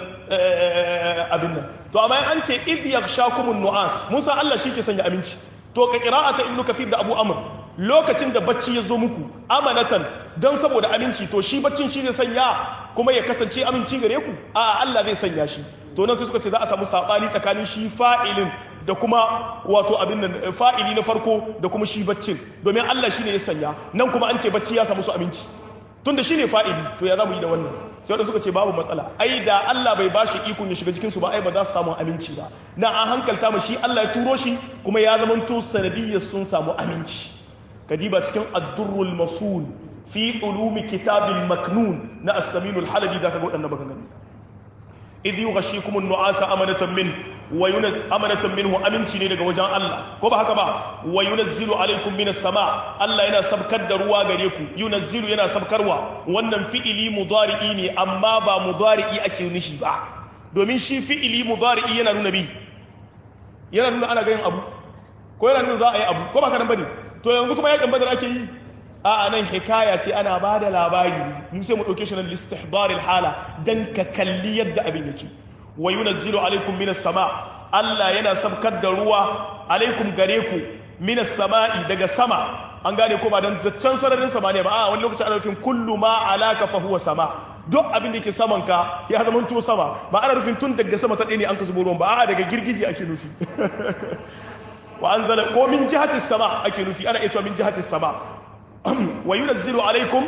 S1: abin nan to amma an ce id yakhshakumun nu'as Musa Allah shi ke sanya aminci to ka qira'ata ibnu kathir da abu amr lokacin da bacci ya zo muku amanatan don saboda aminci to shi baccin shi zai sanya kuma ya kasance aminci gare ku a Allah zai sanya shi to nan sai suka ce za a samu sabani tsakanin shi fa'ilin da kuma wato abin nan fa'ili na farko da kuma shi baccin domin Allah shine ya sanya nan kuma an ce bacci ya samu su aminci tunda shine fa'ili to ya zamu yi da wannan sai wanda suka ce babu matsala ai da Allah bai bashi ikon ya shiga cikin su ba ai ba za su samu aminci ba na an hankalta mu shi Allah ya turo shi kuma ya zamanto sanadiyyar sun samu aminci kadiba cikin ad-durrul masul fi ulumi kitabil maknun na as-saminul halabi da kaga wadannan maganganu idh yughashshikum an-nu'asa amanatan min wa yunaz amanatan minhu aminci ne daga wajen Allah ko ba haka ba wa yunazzilu alaykum minas sama Allah yana sabkar da ruwa gare ku yunazzilu yana sabkarwa wannan fi'ili mudari'i ne amma ba mudari'i ake nishi ba domin shi fi'ili mudari'i yana nuna bi yana nuna ana ganin abu ko yana nuna za a yi abu ko ba ka nan bane to yanzu kuma yakin badar ake yi a nan hikaya ce ana ba da labari ne mun sai mu dauke shi na listihdar hala dan ka kalli yadda abin yake wa yunazzilu alaikum minas sama Allah yana sabkar da ruwa alaikum gare ku minas sama'i daga sama an gane ko ba dan can sararin sama ne ba a wani lokaci ana nufin kullu ma alaka fa huwa sama duk abin da yake saman ka ya zama to sama ba ana nufin tun daga sama ta ɗaya ne an ka zubo ruwan ba a daga girgiji ake nufi wa anzala ko min jihatis sama ake nufi ana iya cewa min jihatis sama wa yunzilu alaikum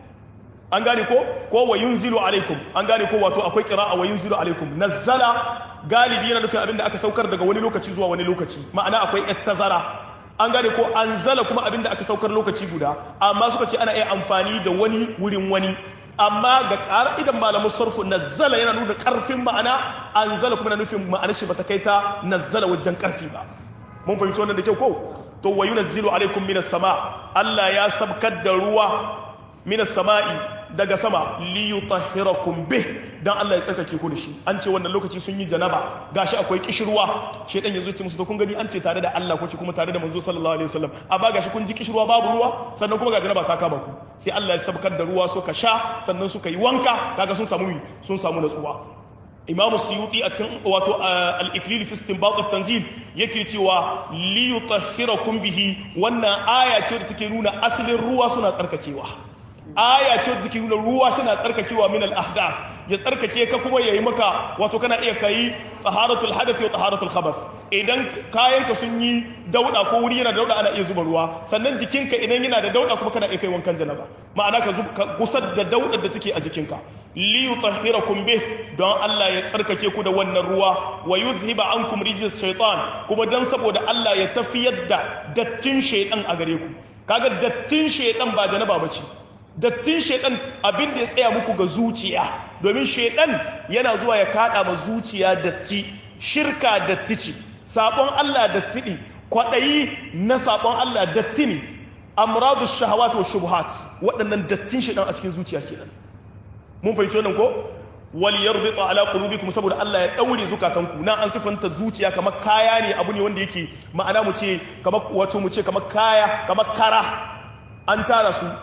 S1: an gane ko ko wa yunzilu alaikum an gane ko wato akwai qira'a wa yunzilu alaikum nazzala galibi yana nufin abinda aka saukar daga wani lokaci zuwa wani lokaci ma'ana akwai ittazara an gane ko anzala kuma abinda aka saukar lokaci guda amma suka ce ana iya amfani da wani wurin wani amma ga ƙa'idan malamin sarfu nazzala yana nuna ƙarfin ma'ana anzala kuma na nufin ma'anar shi bata kai ta nazzala wajen ƙarfi ba mun fahimci wannan da kyau ko to wa yunazzilu alaikum minas sama Allah ya sabkar da ruwa minas sama'i daga sama li yutahhirakum bih dan Allah ya tsarkake ku da shi an ce wannan lokaci sun yi janaba gashi akwai kishirwa shedan yazo ce musu to kun gani an ce tare da Allah kuke kuma tare da manzo sallallahu alaihi wasallam amma gashi kun ji kishirwa babu ruwa sannan kuma ga janaba ta kama ku sai Allah ya sabkar da ruwa suka sha sannan suka yi wanka kaga sun samu sun samu natsuwa Imam Suyuti a cikin wato al-Iklil fi istinbat at-tanzil yake cewa li yutahhirakum bihi wannan aya ce da take nuna asalin ruwa suna tsarkakewa aya ce da take nuna ruwa suna tsarkakewa min al-ahdath ya tsarkake ka kuma yayi maka wato kana iya kai taharatul hadath wa taharatul khabath idan kayanka sun yi dauda ko wuri yana da dauda ana iya zuba ruwa sannan jikinka idan yana da dauda kuma kana iya kai wankan janaba ma'ana ka gusar da daudar da take a jikinka li yutahhirakum bih don Allah ya tsarkake ku da wannan ruwa wa yuzhiba ankum rijis shaytan kuma dan saboda Allah ya tafiyar da dattin shaytan a gare ku kaga dattin shaytan ba janaba bace dattin shaytan abin da ya tsaya muku ga zuciya domin shaytan yana zuwa ya kada ma zuciya datti shirka datti ce sabon Allah datti ne kwadayi na sabon Allah datti ne amradu shahawat wa shubuhat waɗannan dattin shaytan a cikin zuciya kenan mun fahimci wannan ko wal yarbita ala qulubikum saboda Allah ya daure zukatanku na an sifanta zuciya kamar kaya ne abu ne wanda yake ma'ana mu ce kamar wato mu ce kamar kaya kamar kara an tara su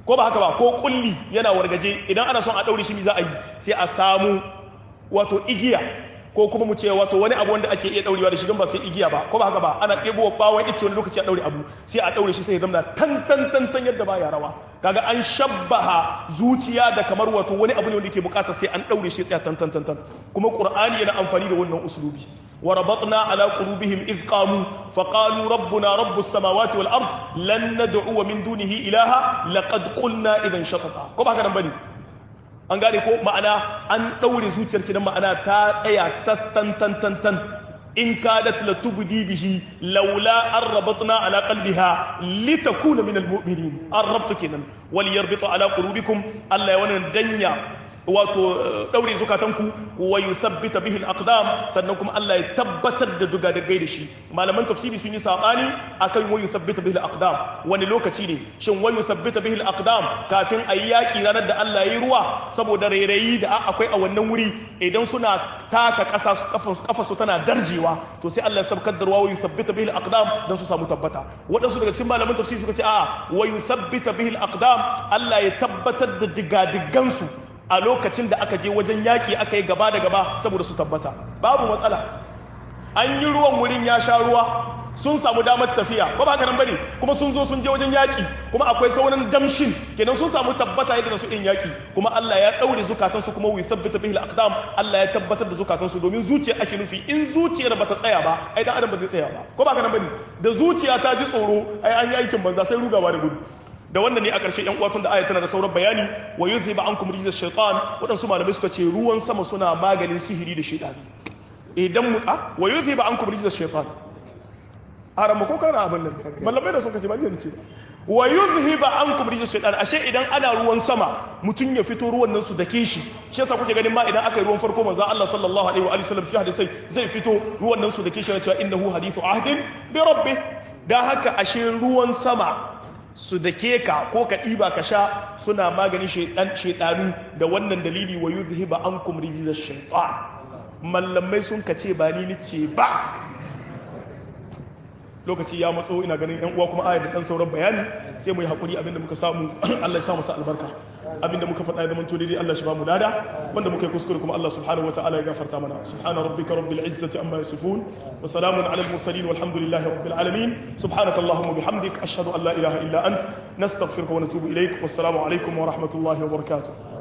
S1: ko ba haka ba, ko kulli yana wargaje idan ana son a daure shi za a yi sai a samu wato igiya ko kuma mu ce wato wani abu wanda ake iya daurewa da shi don ba sai igiya ba, ko ba haka ba, ana ɗebo bawon ice wani lokaci a daure abu sai a daure shi sai ya zama tan tan tan tan yadda ba ya rawa. Kaga an shabbaha zuciya da kamar wato wani abu ne wanda yake bukata sai an daure shi sai tan tan tan tan. Kuma Qur'ani yana amfani da wannan uslubi. Wa rabatna ala qulubihim idh qamu fa qalu rabbuna rabbus samawati wal ard lan nad'u min dunihi ilaha laqad qulna idhan shatata. Ko ba haka nan bane? An gane ko ma'ana an daure zuciyar kidan ma'ana ta tsaya tattan tan tan tan in kadat latubdi bihi laula an rabatna ala qalbiha litakuna min almu'minin an rabtu kenan wal yarbitu ala qulubikum Allah ya wannan danya wato daure zukatanku wa yuthabbita bihi al-aqdam sannan kuma Allah ya tabbatar da duga da gaida shi. Malaman tafsiri sun yi sabani akan wa yuthabbita bihi al-aqdam wani lokaci ne, shin wa yuthabbita bihi al-aqdam kafin ayi yaki ranar da Allah ya yi ruwa saboda rairayi da akwai a wannan wuri idan suna taka kasa kafa su tana darjewa to sai Allah ya sabkar da ruwa wa yuthabbita bihi al-aqdam dan su samu tabbata. Wadansu daga cikin malaman tafsiri suka ce a wa yuthabbita bihi al-aqdam Allah ya tabbatar da digadigan su a lokacin da aka je wajen yaƙi aka yi gaba da gaba saboda su tabbata. Babu matsala, an yi ruwan wurin ya sha ruwa sun samu damar tafiya ba ba nan bane, kuma sun zo sun je wajen yaƙi kuma akwai sauran damshin kenan sun samu tabbata yadda su yin yaƙi kuma Allah ya daure zukatansu kuma wi thabbata bihi al-aqdam Allah ya tabbatar da zukatansu domin zuciya ake nufi. In zuciyar bata tsaya ba ai dan adam ba zai tsaya ba, ko ba nan bane, da zuciya ta ji tsoro ai an yi aikin banza sai rugawa da gudu. Da wannan ne a ƙarshe ‘yan uwatun da aya tana da sauran bayani wa yi zai ba an kuma rijiyar shaitan waɗansu malamai suka ce ruwan sama suna maganin sihiri da shaitan. Idan mu a wa yi zai ba an kuma rijiyar shaitan a rama ko kana abin nan malamai da suka ce ba ne ce wa yi zai ba an kuma rijiyar shaitan ashe idan ana ruwan sama mutum ya fito ruwan nan su dake shi shi yasa kuke ganin ma idan aka yi ruwan farko manzo Allah sallallahu alaihi wa sallam cikin hadisai zai fito ruwan nan su dake shi ya ce innahu hadithu ahdin bi rabbih. Dan haka ashe ruwan sama su da ke ka ko ka ɗiba ka sha suna maganin shaidanu da wannan dalili wa yuzhiba ankum rijza shaytan. Mallamai sun ka ce ba ni ni ce ba. Lokaci ya matso ina ganin yan uwa kuma ayat da dan sauran bayani sai mu yi hakuri abinda muka samu Allah ya sa masa albarka, abinda muka faɗa da manto daidai Allah shi ba mu dada wanda muka yi kuskure kuma Allah subhanahu wataala ya gafarta mana. Subhana rabbika rabbil izzati amma yasifun wa salamun alal mursalin walhamdulillahi rabbil alamin. Subhanaka allahumma bihamdik ashhadu an la ilaha illa ant nastaghfiruka wa natubu ilaik. Wassalamu alaikum wa rahmatullahi wa barakatuh.